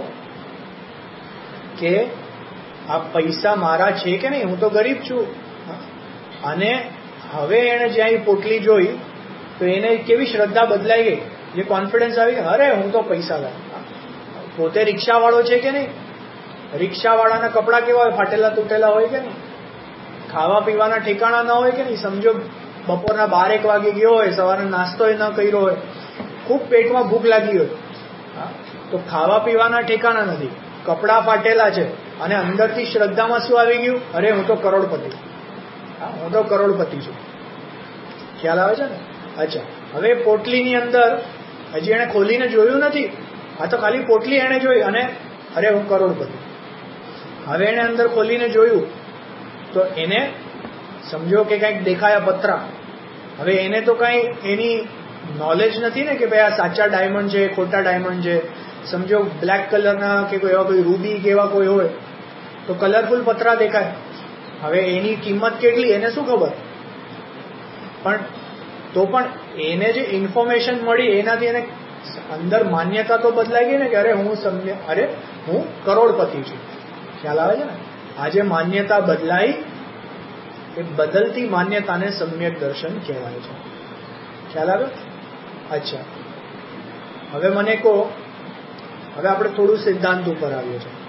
કે આ પૈસા મારા છે કે નહીં, હું તો ગરીબ છું. અને હવે એને જ્યાં પોટલી જોઈ તો એને કેવી શ્રદ્ધા બદલાઈ ગઈ, જે કોન્ફિડન્સ આવી ગયો, અરે હું તો પૈસાદાર. પોતે રિક્ષાવાળો છે કે નહીં, રિક્ષાવાળાના કપડાં કેવા હોય, ફાટેલા તૂટેલા હોય કે નહીં, ખાવા પીવાના ઠેકાણા ન હોય કે નહીં. સમજો બપોરના 12-1 વાગે ગયો હોય, સવારે નાસ્તો ન કર્યો હોય, ખૂબ પેટમાં ભૂખ લાગી હોય, તો ખાવા પીવાના ઠેકાણા નથી, કપડાં ફાટેલા છે, અને અંદરથી શ્રદ્ધામાં શું આવી ગયું, અરે હું તો કરોડપતિ છું. ખ્યાલ આવે છે ને. અચ્છા, હવે પોટલીની અંદર હજી એને ખોલીને જોયું નથી, આ તો ખાલી પોટલી એને જોઈ અને અરે હું કરોડપતિ. હવે એને અંદર ખોલીને જોયું તો એને સમજો કે કંઈક દેખાયા પતરા. હવે એને તો કાંઈ એની નોલેજ નથી ને કે ભાઈ આ સાચા ડાયમંડ છે, ખોટા ડાયમંડ છે. સમજો બ્લેક કલરના કે કોઈ એવા કોઈ રૂબી કે એવા કોઈ હોય તો કલરફુલ પતરા દેખાય. હવે એની કિંમત કેટલી એને શું ખબર, પણ એને જે ઇન્ફોર્મેશન મળી એનાથી એને અંદર માન્યતા તો બદલાઈ ગઈ ને કે અરે હું કરોડપતિ છું. ખ્યાલ આવે છે ને. આ જે માન્યતા બદલાઈ, એ બદલતી માન્યતાને સમ્યક દર્શન કહેવાય છે. ખ્યાલ આવે. અચ્છા, હવે મને કહો, હવે આપણે થોડું સિદ્ધાંત ઉપર આવીએ છીએ.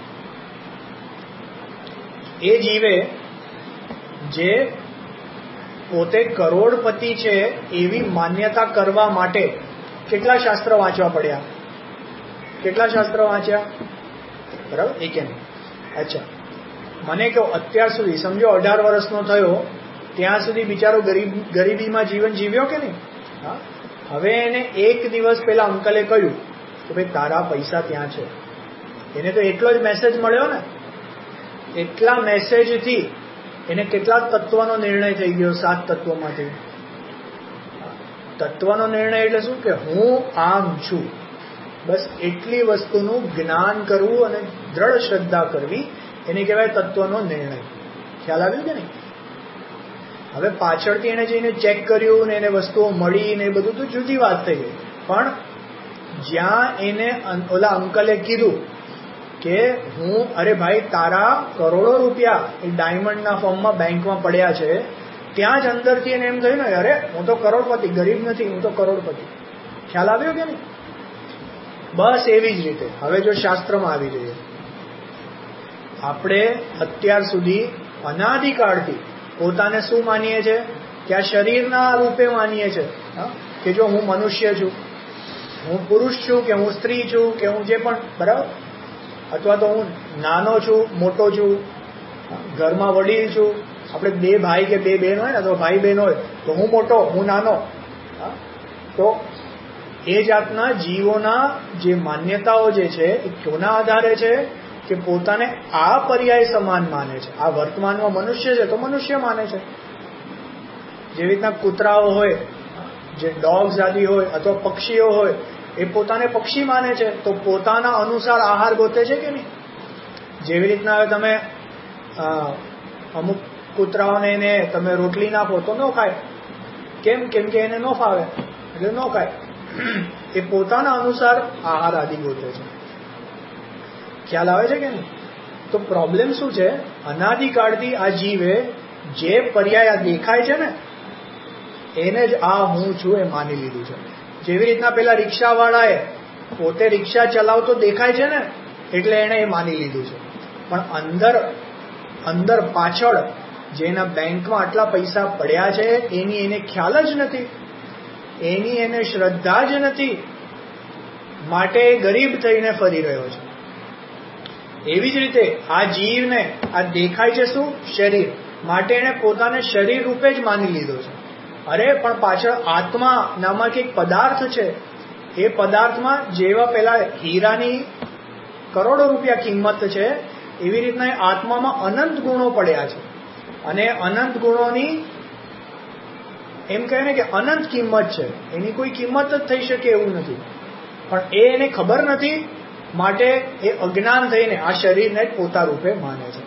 એ જીવે જે પોતે કરોડપતિ છે એવી માન્યતા કરવા માટે કેટલા શાસ્ત્ર વાંચવા પડ્યા? કેટલા શાસ્ત્ર વાંચ્યા? બરાબર, એ કે નહીં. અચ્છા, મને કહો અત્યાર સુધી, સમજો 18 વર્ષનો થયો ત્યાં સુધી બિચારો ગરીબીમાં જીવન જીવ્યો કે નહીં? હવે એને એક દિવસ પહેલા અંકલે કહ્યું કે ભાઈ તારા પૈસા ત્યાં છે. એને તો એટલો જ મેસેજ મળ્યો ને, એટલા મેસેજથી એને કેટલા તત્વનો નિર્ણય થઈ ગયો? 7 તત્વોમાંથી. તત્વનો નિર્ણય એટલે શું કે હું આમ છું, બસ એટલી વસ્તુનું જ્ઞાન કરવું અને દ્રઢ શ્રદ્ધા કરવી, એને કહેવાય તત્વનો નિર્ણય. ખ્યાલ આવ્યું કે નહીં? હવે પાછળથી એને જઈને ચેક કર્યું ને એને વસ્તુઓ મળી ને એ બધું તો જુદી વાત થઈ ગઈ, પણ જ્યાં એને ઓલા અંકલે કીધું કે અરે ભાઈ તારા કરોડો રૂપિયા એ ડાયમંડના ફોર્મમાં બેંકમાં પડ્યા છે, ત્યાં જ અંદરથી એને એમ થયું ને અરે હું તો કરોડપતિ, ગરીબ નથી, હું તો કરોડપતિ. ખ્યાલ આવ્યો કે નહીં? બસ એવી જ રીતે હવે જો શાસ્ત્રમાં આવી જઈએ, આપણે અત્યાર સુધી અનાદિકાળથી પોતાને શું માનીએ છીએ કે આ શરીરના રૂપે માનીએ છીએ કે જો હું મનુષ્ય છું, હું પુરુષ છું કે હું સ્ત્રી છું કે હું જે પણ, બરાબર, અથવા તો હું નાનો છું, મોટો છું, ઘરમાં વડીલ છું, આપણે બે ભાઈ કે બે બહેન હોય ને, તો ભાઈ બહેન હોય તો હું મોટો, હું નાનો. તો એ જાતના જીવોના જે માન્યતાઓ જે છે એ કોના આધારે છે કે પોતાને આ પર્યાય સમાન માને છે. આ વર્તમાનમાં મનુષ્ય છે તો મનુષ્ય માને છે. જેવી રીતના કૂતરાઓ હોય, જે ડોગ્સ આદિ હોય, અથવા પક્ષીઓ હોય, એ પોતાને પક્ષી માને છે તો પોતાના અનુસાર આહાર ગોતે છે કે નહીં. જેવી રીતના હવે તમે અમુક કૂતરાઓને એને તમે રોટલી નાખો તો ન ખાય. કેમ? કેમ કે એને ન ફાવે એટલે ન ખાય. એ પોતાના અનુસાર આહાર આદિ ગોતે છે. ખ્યાલ આવે છે કે નહીં? તો પ્રોબ્લેમ શું છે? અનાદિકાળથી આ જીવે જે પર્યાય દેખાય છે ને એને જ આ હું છું એ માની લીધું છે. જેવી રીતના પેલા રિક્ષાવાળાએ પોતે રિક્ષા ચલાવતો દેખાય છે ને એટલે એને એ માની લીધું છે. પણ અંદર પાછળ જેના બેંકમાં આટલા પૈસા પડ્યા છે એની એને ખ્યાલ જ નથી, એની એને શ્રદ્ધા જ નથી, માટે ગરીબ થઈને ફરી રહ્યો છે. એવી જ રીતે આ જીવને આ દેખાય છે શું? શરીર. માટે એને પોતાને શરીર રૂપે જ માની લીધો છે. અરે પણ પાછળ આત્મા નામક એક પદાર્થ છે. એ પદાર્થમાં જેવા પેલા હીરાની કરોડો રૂપિયા કિંમત છે એવી રીતના આત્મામાં અનંત ગુણો પડ્યા છે. અને અનંત ગુણોની એમ કહે ને કે અનંત કિંમત છે. એની કોઈ કિંમત જ થઈ શકે એવું નથી. પણ એને ખબર નથી, માટે એ અજ્ઞાન થઈને આ શરીરને જ પોતા રૂપે માને છે.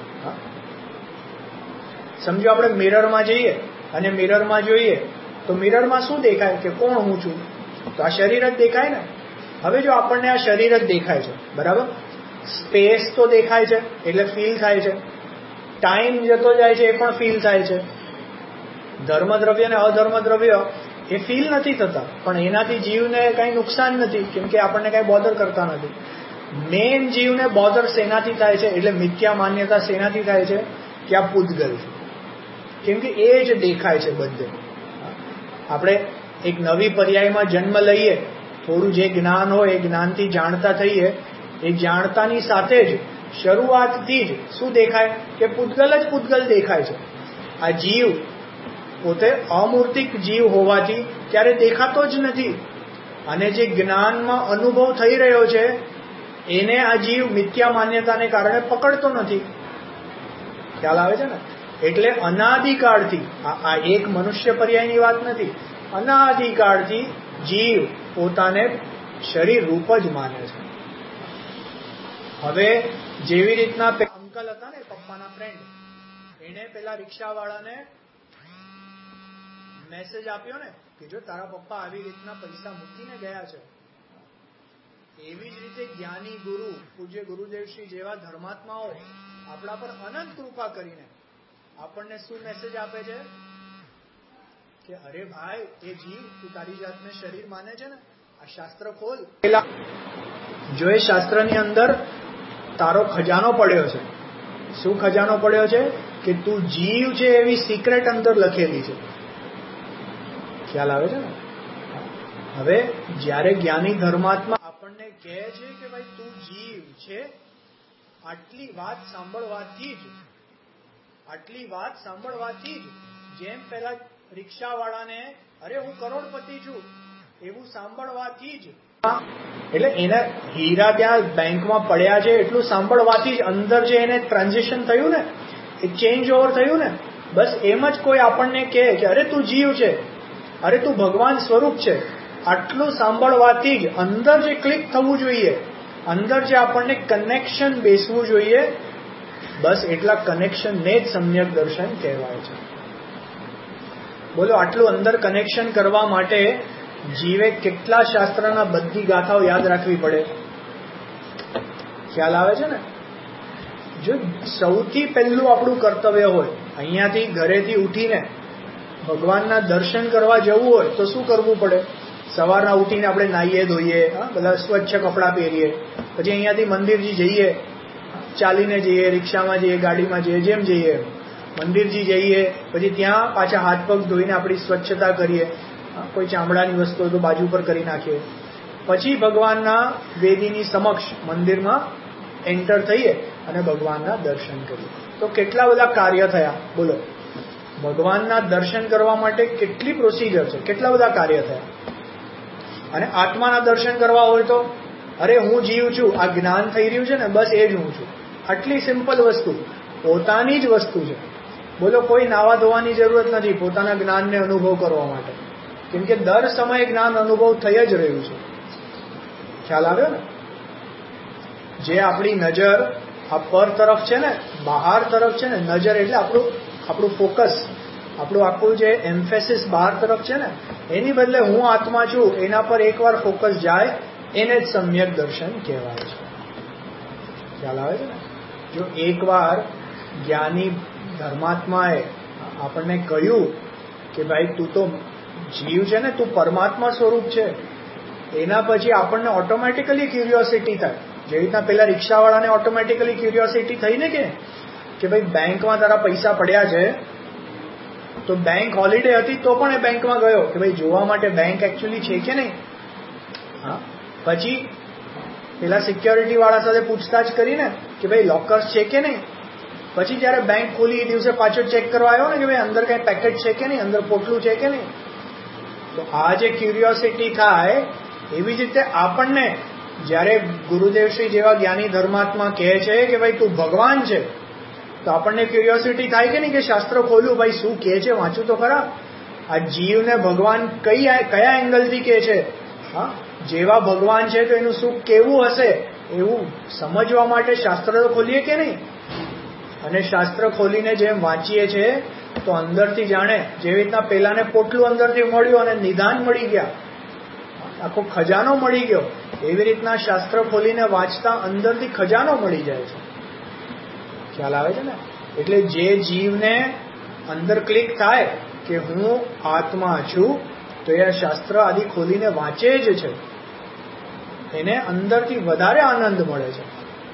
સમજો આપણે મિરરમાં જઈએ અને મિરરમાં જોઈએ તો મિરરમાં શું દેખાય કે કોણ હું છું? તો આ શરીર જ દેખાય ને. હવે જો આપણને આ શરીર જ દેખાય છે, બરાબર, સ્પેસ તો દેખાય છે એટલે ફીલ થાય છે, ટાઈમ જતો જાય છે એ પણ ફીલ થાય છે, ધર્મદ્રવ્ય અને અધર્મદ્રવ્ય એ ફીલ નથી થતા, પણ એનાથી જીવને કઈ નુકસાન નથી કેમ કે આપણને કઈ બોધર કરતા નથી. મેન જીવને બોધર શેનાથી થાય છે? એટલે મિથ્યા માન્યતા શેનાથી થાય છે કે આ પૂતગલ છે. કેમ કે એ જ દેખાય છે બધે. આપણે એક નવી પર્યાયમાં જન્મ લઈએ, થોડું જે જ્ઞાન હોય એ જ્ઞાનથી જાણતા થઈએ, એ જાણતાની સાથે જ શરૂઆતથી જ શું દેખાય કે પૂતગલ જ પૂતગલ દેખાય છે. આ જીવ પોતે અમૂર્તિક જીવ હોવાથી ક્યારે દેખાતો જ નથી. અને જે જ્ઞાનમાં અનુભવ થઈ રહ્યો છે એને આ જીવ મિથ્યા માન્યતાને કારણે પકડતો નથી. ખ્યાલ આવે છે ને? એટલે અનાદિકાળથી આ એક મનુષ્ય પર્યાયની વાત નથી. અનાદિકાળથી જીવ પોતાને શરીર રૂપ જ માને છે. હવે જેવી રીતના અંકલ હતા ને પપ્પાના ફ્રેન્ડ, એને પેલા રિક્ષાવાળાને મેસેજ આપ્યો ને કે જો તારા પપ્પા આવી રીતના પૈસા મૂકીને ગયા છે. એવી જ રીતે જ્ઞાની ગુરુ, પૂજ્ય ગુરુદેવશ્રી જેવા ધર્માત્માઓ આપણા પર અનંત કૃપા કરીને આપણને શું મેસેજ આપે છે કે અરે ભાઈ એ જીવ, તું તારી જાતને શરીર માને છે ને, આ શાસ્ત્ર ખોલ. જો એ શાસ્ત્રની અંદર તારો ખજાનો પડ્યો છે. શું ખજાનો પડ્યો છે? કે તું જીવ છે એવી સિક્રેટ અંદર લખેલી છે. ખ્યાલ આવે છે ને? હવે જ્યારે જ્ઞાની ધર્માત્મા આપણને કહે છે કે ભાઈ તું જીવ છે, આટલી વાત સાંભળવાથી જ જેમ પેલા રિક્ષાવાળાને અરે હું કરોડપતિ છું એવું સાંભળવાથી જ, એટલે એના હીરા ત્યાં બેંકમાં પડ્યા છે એટલું સાંભળવાથી જ અંદર જે એને ટ્રાન્ઝેક્શન થયું ને, એ ચેન્જ ઓવર થયું ને, બસ એમ જ કોઈ આપણને કહે કે અરે તું જીવ છે, અરે તું ભગવાન સ્વરૂપ છે, આટલું સાંભળવાથી જ અંદર જે ક્લિક થવું જોઈએ, અંદર જે આપણને કનેક્શન બેસવું જોઈએ, બસ એટલા કનેક્શનને જ સમ્યક દર્શન કહેવાય છે. બોલો, આટલું અંદર કનેક્શન કરવા માટે જીવે કેટલા શાસ્ત્રના બધી ગાથાઓ યાદ રાખવી પડે? ખ્યાલ આવે છે ને? જો સૌથી પહેલું આપણું કર્તવ્ય હોય, અહીંયાથી ઘરેથી ઉઠીને ભગવાનના દર્શન કરવા જવું હોય તો શું કરવું પડે? સવારના ઉઠીને આપણે નાહીએ ધોઈએ, બધા સ્વચ્છ કપડાં પહેરીએ, પછી અહીંયાથી મંદિરજી જઈએ, ચાલીને જઈએ, રિક્ષામાં જઈએ, ગાડીમાં જઈએ, જેમ જઈએ મંદિરજી જઈએ, પછી ત્યાં પાછા હાથ પગ ધોઈને આપણી સ્વચ્છતા કરીએ, કોઈ ચામડાની વસ્તુ હોય તો બાજુ પર કરી નાખીએ, પછી ભગવાનના વેદીની સમક્ષ મંદિરમાં એન્ટર થઈએ અને ભગવાનના દર્શન કરીએ. તો કેટલા બધા કાર્ય થયા બોલો. ભગવાનના દર્શન કરવા માટે કેટલી પ્રોસિજર છે, કેટલા બધા કાર્ય થયા. અને આત્માના દર્શન કરવા હોય તો અરે હું જીવ છું, આ જ્ઞાન થઈ રહ્યું છે ને, બસ એ જ હું છું. આટલી સિમ્પલ વસ્તુ, પોતાની જ વસ્તુ છે. બોલો, કોઈ નાવા ધોવાની જરૂરત નથી પોતાના જ્ઞાનને અનુભવ કરવા માટે, કેમ કે દર સમયે જ્ઞાન અનુભવ થઈ જ રહ્યું છે. ખ્યાલ આવ્યો ને? જે આપણી નજર આ પર તરફ છે ને, બહાર તરફ છે ને, નજર એટલે આપણું ફોકસ, આપણું આખું જે એમ્ફેસિસ બહાર તરફ છે ને, એની બદલે હું આત્મા છું એના પર એકવાર ફોકસ જાય, એને જ સમ્યક દર્શન કહેવાય છે. ખ્યાલ આવે છે ને? જો એકવાર જ્ઞાની ધર્માત્માએ આપણને કહ્યું કે ભાઈ તું તો જીવ છે ને, તું પરમાત્મા સ્વરૂપ છે, એના પછી આપણને ઓટોમેટિકલી ક્યુરિયોસિટી થાય. જેવી રીતના પેલા રિક્ષાવાળાને ઓટોમેટિકલી ક્યુરિયોસિટી થઈ ને કે ભાઈ બેંકમાં તારા પૈસા પડ્યા છે, તો બેંક હોલિડે હતી તો પણ એ બેંકમાં ગયો કે ભાઈ જોવા માટે બેંક એકચ્યુઅલી છે કે નહીં. હા, પછી પેલા સિક્યોરિટી વાળા સાથે પૂછતાછ કરીને કે ભાઈ લોકર્સ છે કે નહીં. પછી જયારે બેંક ખોલી એ દિવસે પાછો ચેક કરવા આવ્યો ને કે ભાઈ અંદર કઈ પેકેટ છે કે નહીં, અંદર પોટલું છે કે નહીં. તો આ જે ક્યુરિયોસિટી થાય, એવી જ રીતે આપણને જ્યારે ગુરુદેવશ્રી જેવા જ્ઞાની ધર્માત્મા કહે છે કે ભાઈ તું ભગવાન છે, તો આપણને ક્યુરિયોસિટી થાય કે નહીં કે શાસ્ત્ર ખોલ્યું, ભાઈ શું કહે છે, વાંચું તો ખરા. આ જીવને ભગવાન કયા એંગલથી કહે છે, હા, જેવા ભગવાન છે તો એનું સુખ કેવું હશે એવું સમજવા માટે શાસ્ત્ર તો ખોલીએ કે નહીં. અને શાસ્ત્ર ખોલીને જેમ વાંચીએ છીએ તો અંદરથી જાણે જેવી રીતના પેલાને પોટલું અંદરથી મળ્યું અને નિદાન મળી ગયા, આખો ખજાનો મળી ગયો, એવી રીતના શાસ્ત્ર ખોલીને વાંચતા અંદરથી ખજાનો મળી જાય છે. ખ્યાલ આવે છે ને? એટલે જે જીવને અંદર ક્લિક થાય કે હું આત્મા છું, તો એ શાસ્ત્ર આદિ ખોલીને વાંચે જ છે, એને અંદરથી વધારે આનંદ મળે છે.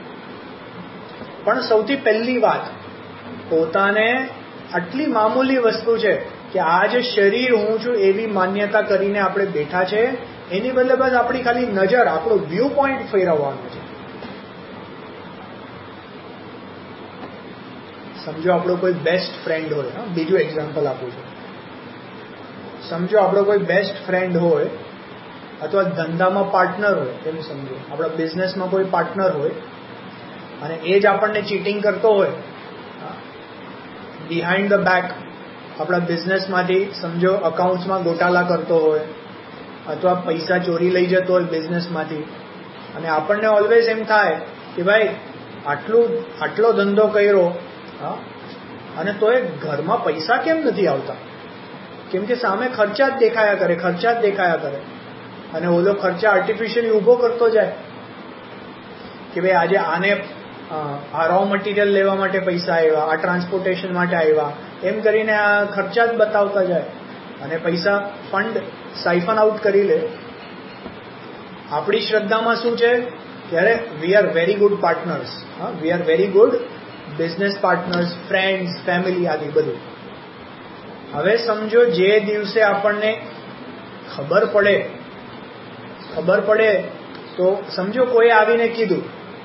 પણ સૌથી પહેલી વાત, પોતાને આટલી મામૂલી વસ્તુ છે કે આ જે શરીર હું છું એવી માન્યતા કરીને આપણે બેઠા છે, એની બદલે બસ આપણી ખાલી નજર, આપણો વ્યૂ પોઈન્ટ ફેરવવાનો છે. સમજો આપણો કોઈ બેસ્ટ ફ્રેન્ડ હોય, બીજું એક્ઝામ્પલ આપું છું. સમજો આપણો કોઈ બેસ્ટ ફ્રેન્ડ હોય અથવા ધંધામાં પાર્ટનર હોય, એમ સમજો આપણા બિઝનેસમાં કોઈ પાર્ટનર હોય અને એ જ આપણને ચીટિંગ કરતો હોય બિહાઇન્ડ ધ બેક, આપણા બિઝનેસમાંથી સમજો અકાઉન્ટ્સમાં ગોટાળા કરતો હોય અથવા પૈસા ચોરી લઈ જતો હોય બિઝનેસમાંથી, અને આપણને ઓલવેઝ એમ થાય કે ભાઈ આટલો ધંધો કર્યો અને તો એ ઘરમાં પૈસા કેમ નથી આવતા, કેમ કે સામે ખર્ચા જ દેખાયા કરે અને ઓલો ખર્ચા આર્ટિફિશિયલી ઊભો કરતો જાય કે ભાઈ આજે આને આ રો મટીરિયલ લેવા માટે પૈસા આવ્યા, આ ટ્રાન્સપોર્ટેશન માટે આવ્યા, એમ કરીને આ ખર્ચા જ બતાવતા જાય અને પૈસા ફંડ સાઇફન આઉટ કરી લે. આપણી શ્રદ્ધામાં શું છે ત્યારે we are very good partners, we are very good business partners, friends, family આદિ બધું. હવે સમજો જે દિવસે આપણને ખબર પડે તો સમજો કોઈ આવીને કીધું,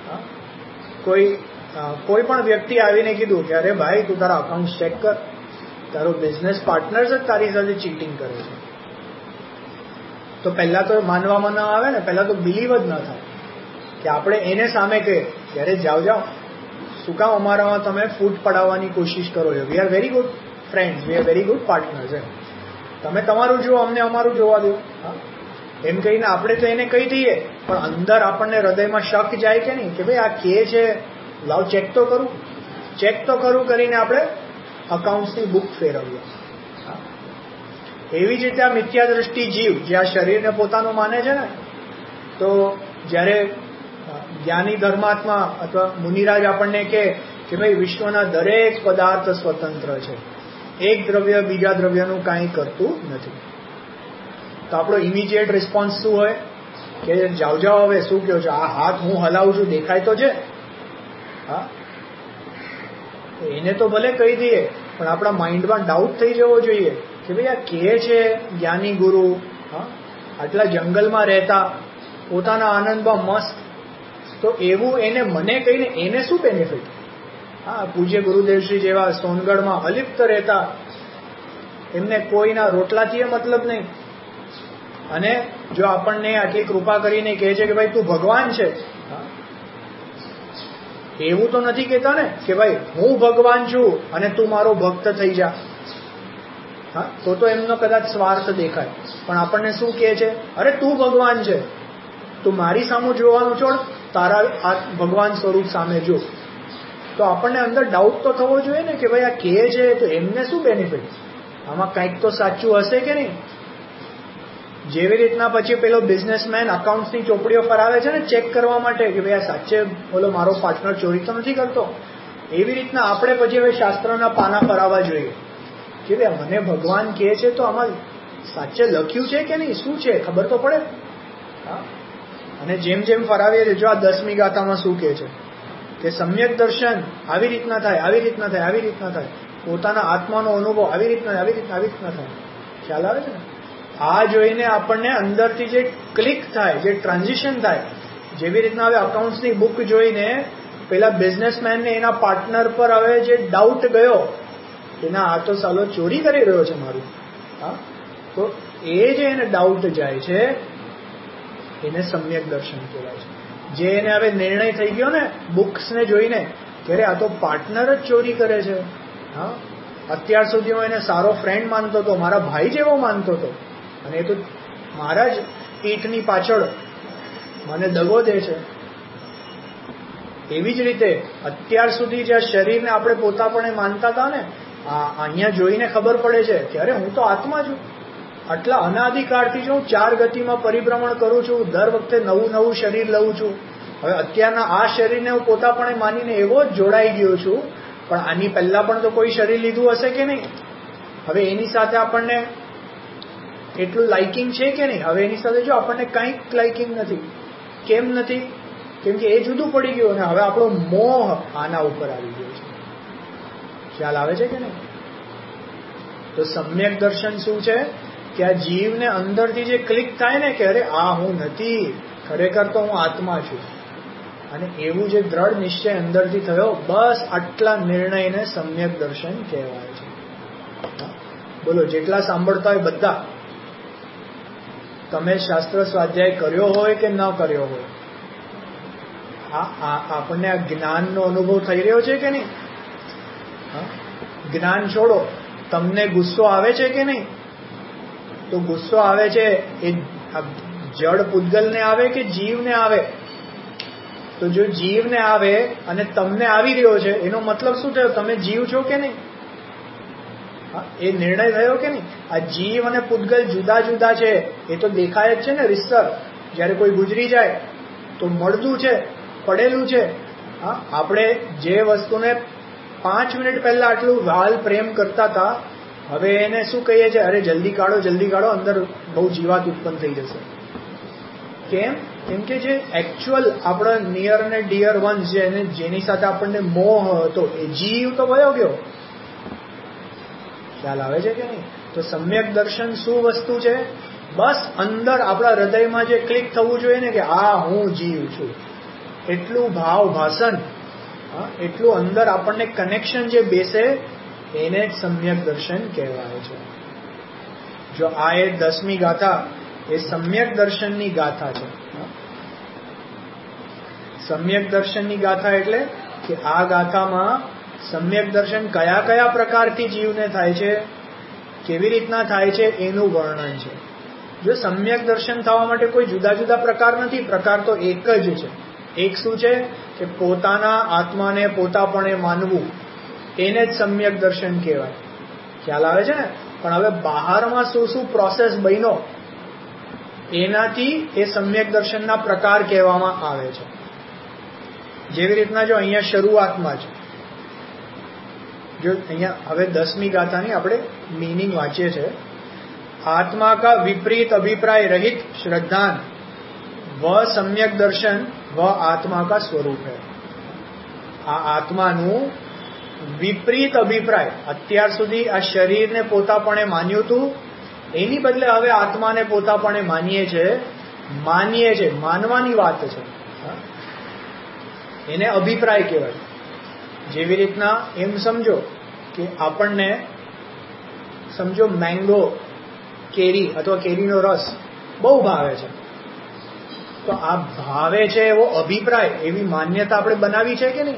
કોઈ પણ વ્યક્તિ આવીને કીધું કે અરે ભાઈ તું તારા અકાઉન્ટ ચેક કર, તારો બિઝનેસ પાર્ટનર જ તારી સાથે ચીટિંગ કરે છે. તો પહેલા તો માનવામાં ન આવે ને, પહેલા તો બિલીવ જ ન થાય કે આપણે એને સામે કહીએ ત્યારે જાઓ શું કામ અમારામાં તમે ફૂટ પડાવવાની કોશિશ કરો છો. We are very good friends, we are very good partners. તમે તમારું જુઓ, અમને અમારું જોવા દો, એમ કહીને આપણે તો એને કહી દઈએ, પણ અંદર આપણને હૃદયમાં શક જાય કે નહીં કે ભાઈ આ કે છે, લાવ ચેક તો કરું કરીને આપણે અકાઉન્ટ્સની બુક ફેરવીએ. એવી જ રીતે આ મિથ્યા દ્રષ્ટિ જીવ જે આ શરીરને પોતાનું માને છે ને, તો જ્યારે જ્ઞાની ધર્માત્મા અથવા મુનિરાજ આપણને કહે કે ભાઈ વિશ્વના દરેક પદાર્થ સ્વતંત્ર છે, એક દ્રવ્ય બીજા દ્રવ્યનું કાંઈ કરતું નથી, તો આપણો ઇમિડિયેટ રિસ્પોન્સ શું હોય કે જાઓ હવે શું કહો છો, આ હાથ હું હલાવું છું દેખાય તો છે. હા, એને તો ભલે કહી દઈએ પણ આપણા માઇન્ડમાં ડાઉટ થઈ જવો જોઈએ કે ભાઈ આ કે છે જ્ઞાની ગુરુ, આટલા જંગલમાં રહેતા પોતાના આનંદમાં મસ્ત, તો એવું એને મને કહીને એને શું બેનિફિટ? હા, પૂજ્ય ગુરુદેવશ્રી જેવા સોનગઢમાં અલિપ્ત રહેતા, એમને કોઈના રોટલાથી મતલબ નહીં, અને જો આપણને આટલી કૃપા કરીને કહે છે કે ભાઈ તું ભગવાન છે, એવું તો નથી કહેતા ને કે ભાઈ હું ભગવાન છું અને તું મારો ભક્ત થઈ જા. હા, તો એમનો કદાચ સ્વાર્થ દેખાય. પણ આપણને શું કહે છે? અરે તું ભગવાન છે, તું મારી સામે જોવાનું છોડ, તારા આ ભગવાન સ્વરૂપ સામે જો. તો આપણને અંદર ડાઉટ તો થવો જોઈએ ને કે ભાઈ આ કહે છે તો એમને શું બેનિફિટ? આમાં કંઈક તો સાચું હશે કે નહીં? જેવી રીતના પછી પેલો બિઝનેસમેન અકાઉન્ટ્સની ચોપડીઓ ફરાવે છે ને ચેક કરવા માટે કે ભાઈ આ સાચે બોલો મારો પાર્ટનર ચોરી તો નથી કરતો, એવી રીતના આપણે પછી હવે શાસ્ત્રના પાના ફરાવવા જોઈએ કે ભાઈ મને ભગવાન કહે છે તો આમાં સાચે લખ્યું છે કે નહીં, શું છે ખબર તો પડે. હા, અને જેમ જેમ ફરાવીએ છીએ, જો આ 10મી ગાથામાં શું કહે છે કે સમ્યક દર્શન આવી રીતના થાય, આવી રીતના થાય, આવી રીતના થાય, પોતાના આત્માનો અનુભવ આવી રીતના આવી રીતના આવી રીતના થાય. ખ્યાલ આવે છે ને? આ જોઈને આપણને અંદરથી જે ક્લિક થાય, જે ટ્રાન્ઝિશન થાય, જેવી રીતના હવે અકાઉન્ટ્સની બુક જોઈને પેલા બિઝનેસમેનને એના પાર્ટનર પર હવે જે ડાઉટ ગયો કે ના આ તો સાલો ચોરી કરી રહ્યો છે મારું, હા, તો એ જે એને ડાઉટ જાય છે એને સમ્યક દર્શન કહેવાય છે. જે એને હવે નિર્ણય થઈ ગયો ને બુક્સને જોઈને કે આ તો પાર્ટનર જ ચોરી કરે છે, હા, અત્યાર સુધી હું એને સારો ફ્રેન્ડ માનતો હતો, મારા ભાઈ જેવો માનતો હતો, અને એ તો મારા જ પીઠની પાછળ મને દગો દે છે. એવી જ રીતે અત્યાર સુધી જે શરીરને આપણે પોતાપણે માનતા હતા ને, અહીંયા જોઈને ખબર પડે છે કે અરે હું તો આત્મા છું. આટલા અનાદિકાળથી જો હું 4 ગતિમાં પરિભ્રમણ કરું છું, દર વખતે નવું નવું શરીર લઉં છું. હવે અત્યારના આ શરીરને હું પોતાપણે માનીને એવો જ જોડાઈ ગયો છું, પણ આની પહેલા પણ તો કોઈ શરીર લીધું હશે કે નહીં? હવે એની સાથે આપણને એટલું લાઇકિંગ છે કે નહીં? હવે એની સાથે જો આપણને કંઈક લાઇકિંગ નથી. કેમ નથી? કેમ કે એ જુદું પડી ગયું અને હવે આપણો મોહ આના ઉપર આવી ગયો છે. ખ્યાલ આવે છે કે નહીં? તો સમ્યક દર્શન શું છે કે આ જીવને અંદરથી જે ક્લિક થાય ને કે અરે આ હું નથી, ખરેખર તો હું આત્મા છું, અને એવું જે દ્રઢ નિશ્ચય અંદરથી થયો, બસ આટલા નિર્ણયને સમ્યક દર્શન કહેવાય છે. બોલો, જેટલા સાંભળતા હોય બધા, તમે શાસ્ત્ર સ્વાધ્યાય કર્યો હોય કે ન કર્યો હોય, આપણને આ જ્ઞાનનો અનુભવ થઈ રહ્યો છે કે નહીં? જ્ઞાન છોડો, તમને ગુસ્સો આવે છે કે નહીં? તો ગુસ્સો આવે છે એ જડ પૂતગલને આવે કે જીવને આવે? તો જો જીવને આવે અને તમને આવી રહ્યો છે એનો મતલબ શું થયો? તમે જીવ છો કે નહીં? એ નિર્ણય થયો કે નહીં? આ જીવ અને પૂતગલ જુદા જુદા છે એ તો દેખાય જ છે ને રીતસર. જ્યારે કોઈ ગુજરી જાય તો મળદું છે, પડેલું છે. હા, આપણે જે વસ્તુને 5 મિનિટ પહેલા આટલું વાલ પ્રેમ કરતા હતા, હવે એને શું કહીએ છીએ? અરે જલ્દી કાઢો, જલ્દી કાઢો, અંદર બહુ જીવાત ઉત્પન્ન થઈ જશે. કેમ? કેમ કે જે એકચ્યુઅલ આપણા નિયર અને ડિયર વન્સ છે, જેની સાથે આપણને મોહ હતો, એ જીવ તો વયો ગયો. ખ્યાલ આવે છે કે નહીં? તો સમ્યક દર્શન શું વસ્તુ છે? બસ અંદર આપણા હૃદયમાં જે ક્લિક થવું જોઈએ ને કે આ હું જીવ છું, એટલું ભાવ ભાષણ, એટલું અંદર આપણને કનેક્શન જે બેસે, એને જ સમ્યક દર્શન કહેવાય છે. જો આ એ 10મી ગાથા એ સમ્યક દર્શનની ગાથા છે. સમ્યક દર્શનની ગાથા એટલે કે આ ગાથામાં સમ્યક દર્શન કયા કયા પ્રકારથી જીવને થાય છે, કેવી રીતના થાય છે, એનું વર્ણન છે. જો સમ્યક દર્શન થવા માટે કોઈ જુદા જુદા પ્રકાર નથી, પ્રકાર તો એક જ છે. એક શું છે કે પોતાના આત્માને પોતાપણે માનવું, એને જ સમ્યક દર્શન કહેવાય. ખ્યાલ આવે છે ને? પણ હવે બહારમાં શું શું પ્રોસેસ બન્યો, એનાથી એ સમ્યક દર્શનના પ્રકાર કહેવામાં આવે છે. જેવી રીતના જો અહીંયા શરૂઆતમાં જ જો અહીંયા હવે 10મી ગાથાની આપણે મીનિંગ વાંચીએ છીએ. आत्मा का विपरीत अभिप्राय रहित श्रद्धान वह सम्यक दर्शन वह आत्मा का स्वरूप है. આ આત્માનું વિપરીત અભિપ્રાય, અત્યાર સુધી આ શરીરને પોતાપણે માન્યું હતું, એની બદલે હવે આત્માને પોતાપણે માનીએ છે. માનવાની વાત છે. એને અભિપ્રાય કહેવાય. જેવી રીતના એમ સમજો કે આપણને સમજો મેંગો, કેરી અથવા કેરીનો રસ બહુ ભાવે છે, તો આ ભાવે છે એવો અભિપ્રાય, એવી માન્યતા આપણે બનાવી છે કે નહીં?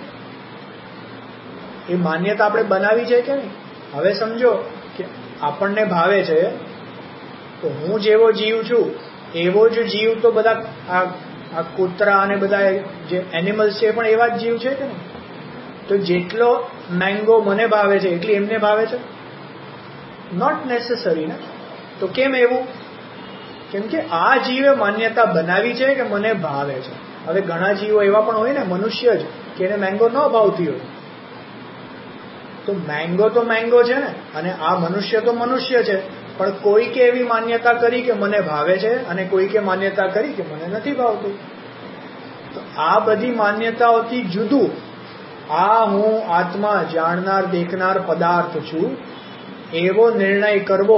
એ માન્યતા આપણે બનાવી છે કે નહીં? હવે સમજો કે આપણને ભાવે છે, તો હું જેવો જીવ છું એવો જ જીવ તો બધા આ કૂતરા અને બધા જે એનિમલ્સ છે પણ એવા જ જીવ છે કે નહીં? તો જેટલો મેંગો મને ભાવે છે એટલી એમને ભાવે છે? નોટ નેસેસરી ને. તો કેમ એવું? કેમ કે આ જીવે માન્યતા બનાવી છે કે મને ભાવે છે. હવે ઘણા જીવો એવા પણ હોય ને, મનુષ્ય જ, કે એને મેંગો ન ભાવતી હોય. તો મેંગો છે ને, અને આ મનુષ્ય તો મનુષ્ય છે, પણ કોઈકે એવી માન્યતા કરી કે મને ભાવે છે અને કોઈકે માન્યતા કરી કે મને નથી ભાવતું. તો આ બધી માન્યતાઓથી જુદું આ હું આત્મા, જાણનાર દેખનાર પદાર્થ છું એવો નિર્ણય કરવો,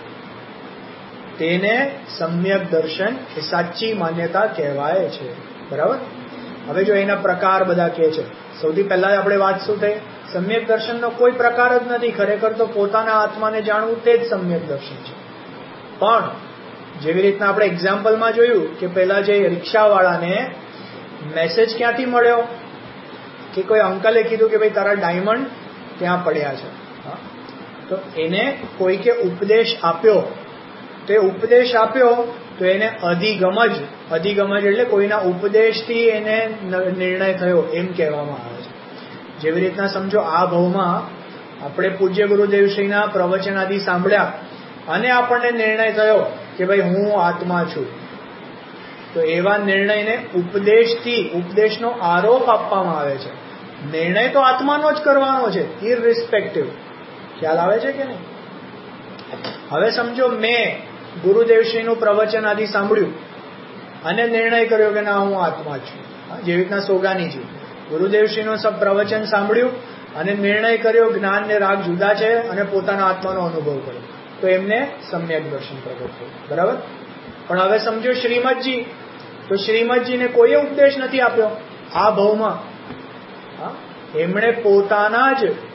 તેને સમ્યક દર્શન એ સાચી માન્યતા કહેવાય છે. બરાબર? હવે જો એના પ્રકાર બધા કહે છે, સૌથી પહેલા આપણે વાત શું થઈ? સમ્યક દર્શનનો કોઈ પ્રકાર જ નથી. ખરેખર તો પોતાના આત્માને જાણવું તે જ સમ્યક દર્શન છે. પણ જેવી રીતના આપણે એક્ઝામ્પલમાં જોયું કે પેલા જે રિક્ષાવાળાને મેસેજ ક્યાંથી મળ્યો કે કોઈ અંકલે કીધું કે ભાઈ તારા ડાયમંડ ત્યાં પડ્યા છે, તો એને કોઈકે ઉપદેશ આપ્યો. તો એ ઉપદેશ આપ્યો તો એને અધિગમ જ એટલે કોઈના ઉપદેશથી એને નિર્ણય થયો એમ કહેવામાં આવે છે. જેવી રીતના સમજો આ ભાવમાં આપણે પૂજ્ય ગુરુદેવશ્રીના પ્રવચન આદિ સાંભળ્યા અને આપણને નિર્ણય થયો કે ભાઈ હું આત્મા છું, તો એવા નિર્ણયને ઉપદેશનો આરોપ આપવામાં આવે છે. નિર્ણય તો આત્માનો જ કરવાનો છે, ઇરરિસ્પેક્ટિવ. ખ્યાલ આવે છે કે નહીં? હવે સમજો મેં ગુરુદેવશ્રીનું પ્રવચન આદિ સાંભળ્યું અને નિર્ણય કર્યો કે ના હું આત્મા છું. જેવી રીતના સોગાનીજી ગુરુદેવશ્રીનું સબ પ્રવચન સાંભળ્યું અને નિર્ણય કર્યો જ્ઞાન ને રાગ જુદા છે અને પોતાના આત્માનો અનુભવ કર્યો, તો એમને સમ્યક દર્શન પ્રગટ થયું. બરાબર? પણ હવે સમજો શ્રીમદજી, તો શ્રીમદજીને કોઈ ઉપદેશ નથી આપ્યો આ ભાવમાં. એમણે પોતાના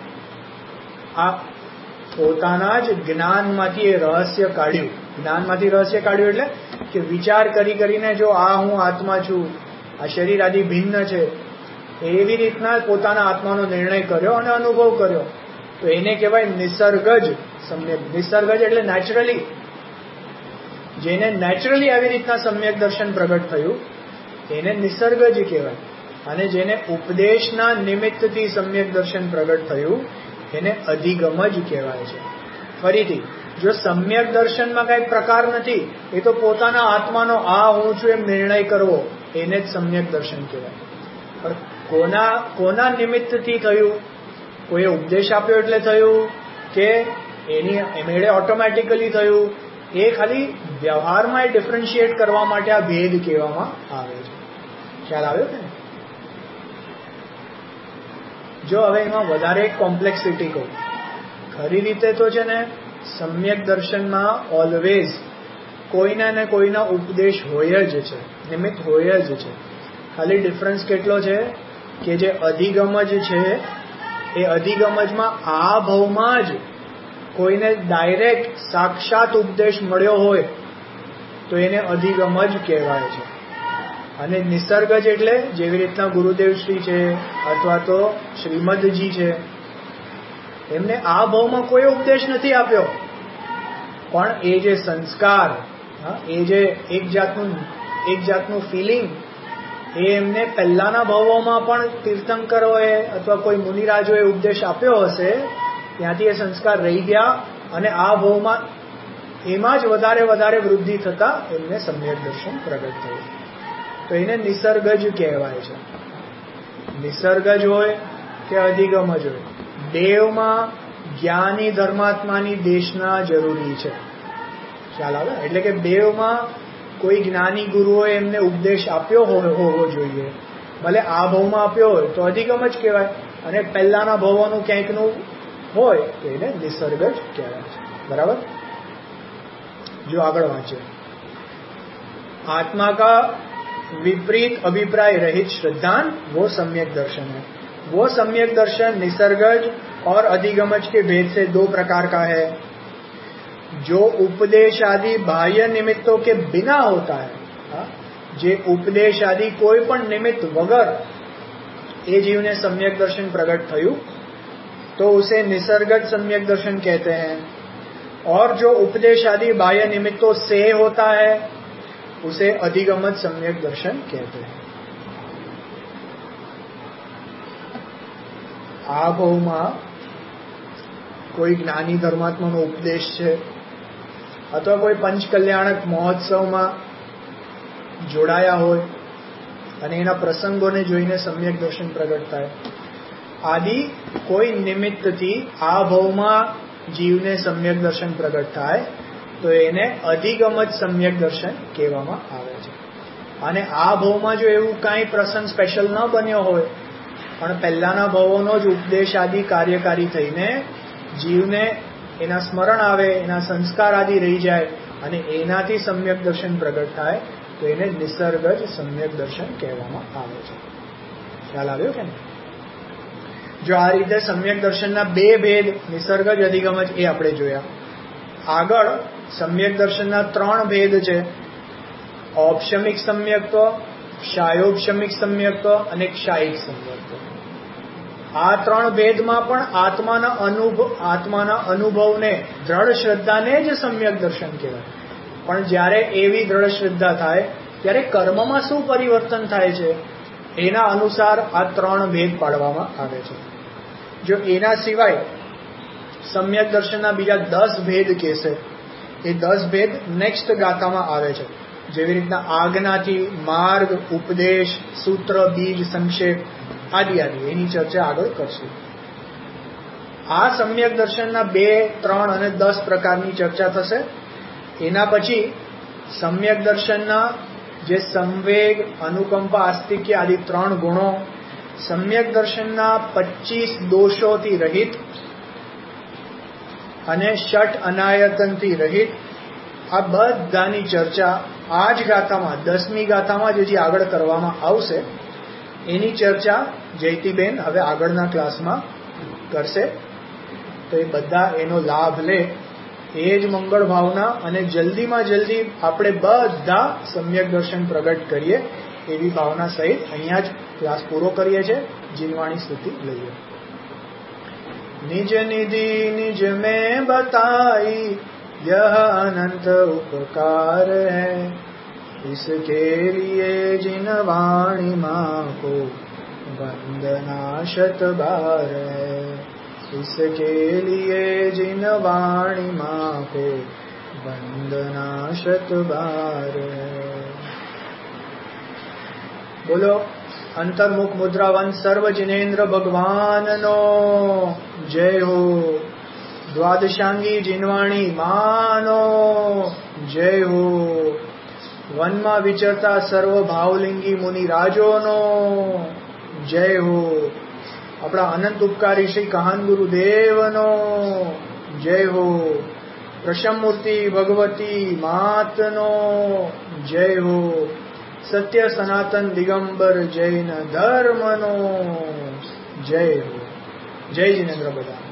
જ જ્ઞાનમાંથી એ રહસ્ય કાઢ્યું. જ્ઞાનમાંથી રહસ્ય કાઢ્યું એટલે કે વિચાર કરીને જો આ હું આત્મા છું, આ શરીર આદિ ભિન્ન છે, એવી રીતના પોતાના આત્માનો નિર્ણય કર્યો અને અનુભવ કર્યો, તો એને કહેવાય નિસર્ગજ સમ્યક. નિસર્ગજ એટલે નેચરલી, જેને નેચરલી આવી રીતના સમ્યક દર્શન પ્રગટ થયું એને નિસર્ગજ કહેવાય. અને જેને ઉપદેશના નિમિત્તથી સમ્યક દર્શન પ્રગટ થયું એને અધિગમ જ કહેવાય છે. ફરીથી, જો સમ્યક દર્શનમાં કઈ પ્રકાર નથી, એ તો પોતાના આત્માનો આ હું છું એમ નિર્ણય કરવો, એને જ સમ્યક દર્શન કહેવાય. પણ કોના નિમિત્તથી થયું? કોઈએ ઉપદેશ આપ્યો એટલે થયું કે એની મેળે ઓટોમેટિકલી થયું? એ ખાલી વ્યવહારમાં ડિફરન્શિએટ કરવા માટે આ ભેદ કહેવામાં આવે છે. ખ્યાલ આવ્યો ને? જો હવે એમાં વધારે કોમ્પ્લેક્સિટી કહું, ખરી રીતે તો છે ને સમ્યક દર્શનમાં ઓલવેઝ કોઈના ને કોઈના ઉપદેશ હોય જ છે, નિમિત્ત હોય જ છે. ખાલી ડિફરન્સ કેટલો છે કે જે અધિગમ જ છે એ અધિગમજમાં આ ભાવમાં જ કોઈને ડાયરેક્ટ સાક્ષાત ઉપદેશ મળ્યો હોય તો એને અધિગમ જ કહેવાય છે. અને નિસર્ગજ એટલે જેવી રીતના ગુરુદેવશ્રી છે અથવા તો શ્રીમદજી છે, એમને આ ભાવમાં કોઈ ઉપદેશ નથી આપ્યો, પણ એ જે સંસ્કાર, એ જે એક જાતનું ફિલિંગ એ એમને પહેલાના ભાવોમાં પણ તીર્થંકરોએ અથવા કોઈ મુનિરાજોએ ઉપદેશ આપ્યો હશે, ત્યાંથી એ સંસ્કાર રહી ગયા અને આ ભાવમાં એમાં જ વધારે વૃદ્ધિ થતા એમને સમ્યક દર્શન પ્રગટ થયું. તો એને નિસર્ગજ કહેવાય છે. નિસર્ગજ હોય કે અધિગમ જ હોય, દેવમાં જ્ઞાની ધર્માત્માની દેશના જરૂરી છે. ખ્યાલ આવે? એટલે કે દેવમાં કોઈ જ્ઞાની ગુરુઓએ એમને ઉપદેશ આપ્યો હોવો જોઈએ. ભલે આ ભાવમાં આપ્યો હોય તો અધિગમ જ કહેવાય, અને પહેલાના ભાવોનું ક્યાંકનું હોય તો એને નિસર્ગ જ કહેવાય છે. બરાબર? જો આગળ વાંચીએ, આત્મા કા विपरीत अभिप्राय रहित श्रद्धान वो सम्यक दर्शन है। वो सम्यक दर्शन निसर्गज और अधिगमज के भेद से दो प्रकार का है। जो उपदेश आदि बाह्य निमित्तों के बिना होता है, जे उपदेश आदि कोई पण निमित्त वगर ए जीव ने सम्यक दर्शन प्रकट थयु तो उसे निसर्गज सम्यक दर्शन कहते हैं। और जो उपदेश आदि बाह्य निमित्तों से होता है उसे अधिगमज सम्यक दर्शन कहते हैं। आ भावમાં કોઈ જ્ઞાની ધર્માત્માનો ઉપદેશ છે અથવા કોઈ પંચકલ્યાણક મહોત્સવમાં જોડાયા હોય અને એના પ્રસંગોને જોઈને સમ્યક દર્શન પ્રગટ થાય, આદિ કોઈ નિમિત્તથી આ ભાવમાં જીવને સમ્યક દર્શન પ્રગટ થાય તો એને અધિગમજ સમ્યક દર્શન કહેવામાં આવે છે। અને આ ભાવમાં જો એવું કાંઈ પ્રસંગ સ્પેશિયલ ન બન્યો હોય પણ પહેલાના ભાવોનો જ ઉપદેશ આદि કાર્યકારી થઈને જીવને એના સ્મરણ આવે, એના સંસ્કાર આદि રહી જાય અને એનાથી સમ્યક દર્શન પ્રગટ થાય તો એને નિસર્ગજ સમ્યક દર્શન કહેવામાં આવે છે। ખ્યાલ આવ્યો કે નહીં? જો આ રીતે સમ્યક દર્શનના બે ભેદ નિસર્ગજ અધિગમજ એ આપણે જોયા। આગળ સમ્યક દર્શનના ત્રણ ભેદ છે, ઔપશમિક સમ્યક્ત્વ, ક્ષાયોપશમિક સમ્યક્ત્વ અને ક્ષાયિક સમ્યક્ત્વ। આ ત્રણ ભેદમાં પણ આત્માના અનુભવને દ્રઢ શ્રદ્ધાને જ સમ્યક દર્શન કહેવાય। પણ જ્યારે એવી દ્રઢ શ્રદ્ધા થાય ત્યારે કર્મમાં શું પરિવર્તન થાય છે એના અનુસાર આ ત્રણ ભેદ પાડવામાં આવે છે। જો એના સિવાય સમ્યક દર્શનના બીજા 10 ભેદ કહેશે, એ 10 ભેદ નેક્સ્ટ ગાથામાં આવે છે। જેવી રીતના આજ્ઞાથી માર્ગ, ઉપદેશ, સૂત્ર, બીજ, સંક્ષેપ આદિ આદિ એની ચર્ચા આગળ કરશું। આ સમ્યક દર્શનના 2, 3 અને 10 પ્રકારની ચર્ચા થશે। એના પછી સમ્યક દર્શનના જે સંવેગ, અનુકંપા, આસ્તિક્ય આદિ 3 ગુણો, સમ્યક દર્શનના 25 દોષોથી રહિત અને ષટ અનાયતનથી રહિત, આ બધાની ચર્ચા આ જ ગાથામાં 10મી ગાથામાં જે આગળ કરવામાં આવશે એની ચર્ચા જયતીબેન હવે આગળના ક્લાસમાં કરશે। તો એ બધા એનો લાભ લે એ જ મંગળ ભાવના અને જલ્દીમાં જલ્દી આપણે બધા સમ્યક દર્શન પ્રગટ કરીએ એવી ભાવના સહિત અહીંયા જ ક્લાસ પૂરો કરીએ છીએ। જીનવાણી સ્તુતિ લઈએ। નિજ નિધિ નિજ મેં બતાઈ यह अनंत उपकार है, इसके लिए जिन वाणी माँ को वंदना शत बार है, इसके लिए जिन वाणी माँ को वंदना शत बार है। बोलो अंतर्मुख मुद्रावंत सर्व जिनेन्द्र भगवान नो जय हो। द्वादशांगी जिनवाणी मानो जय हो। વનમાં વિચરતા સર્વ ભાવલિંગી મુનિ રાજોનો જય હો। આપણા અનંત ઉપકારી શ્રી કહાન ગુરુદેવનો જય હો। પ્રશમમૂર્તિ ભગવતી માતનો જય હો। સત્ય સનાતન દિગંબર જૈન ધર્મનો જય હો। જય જિનેન્દ્ર બધા।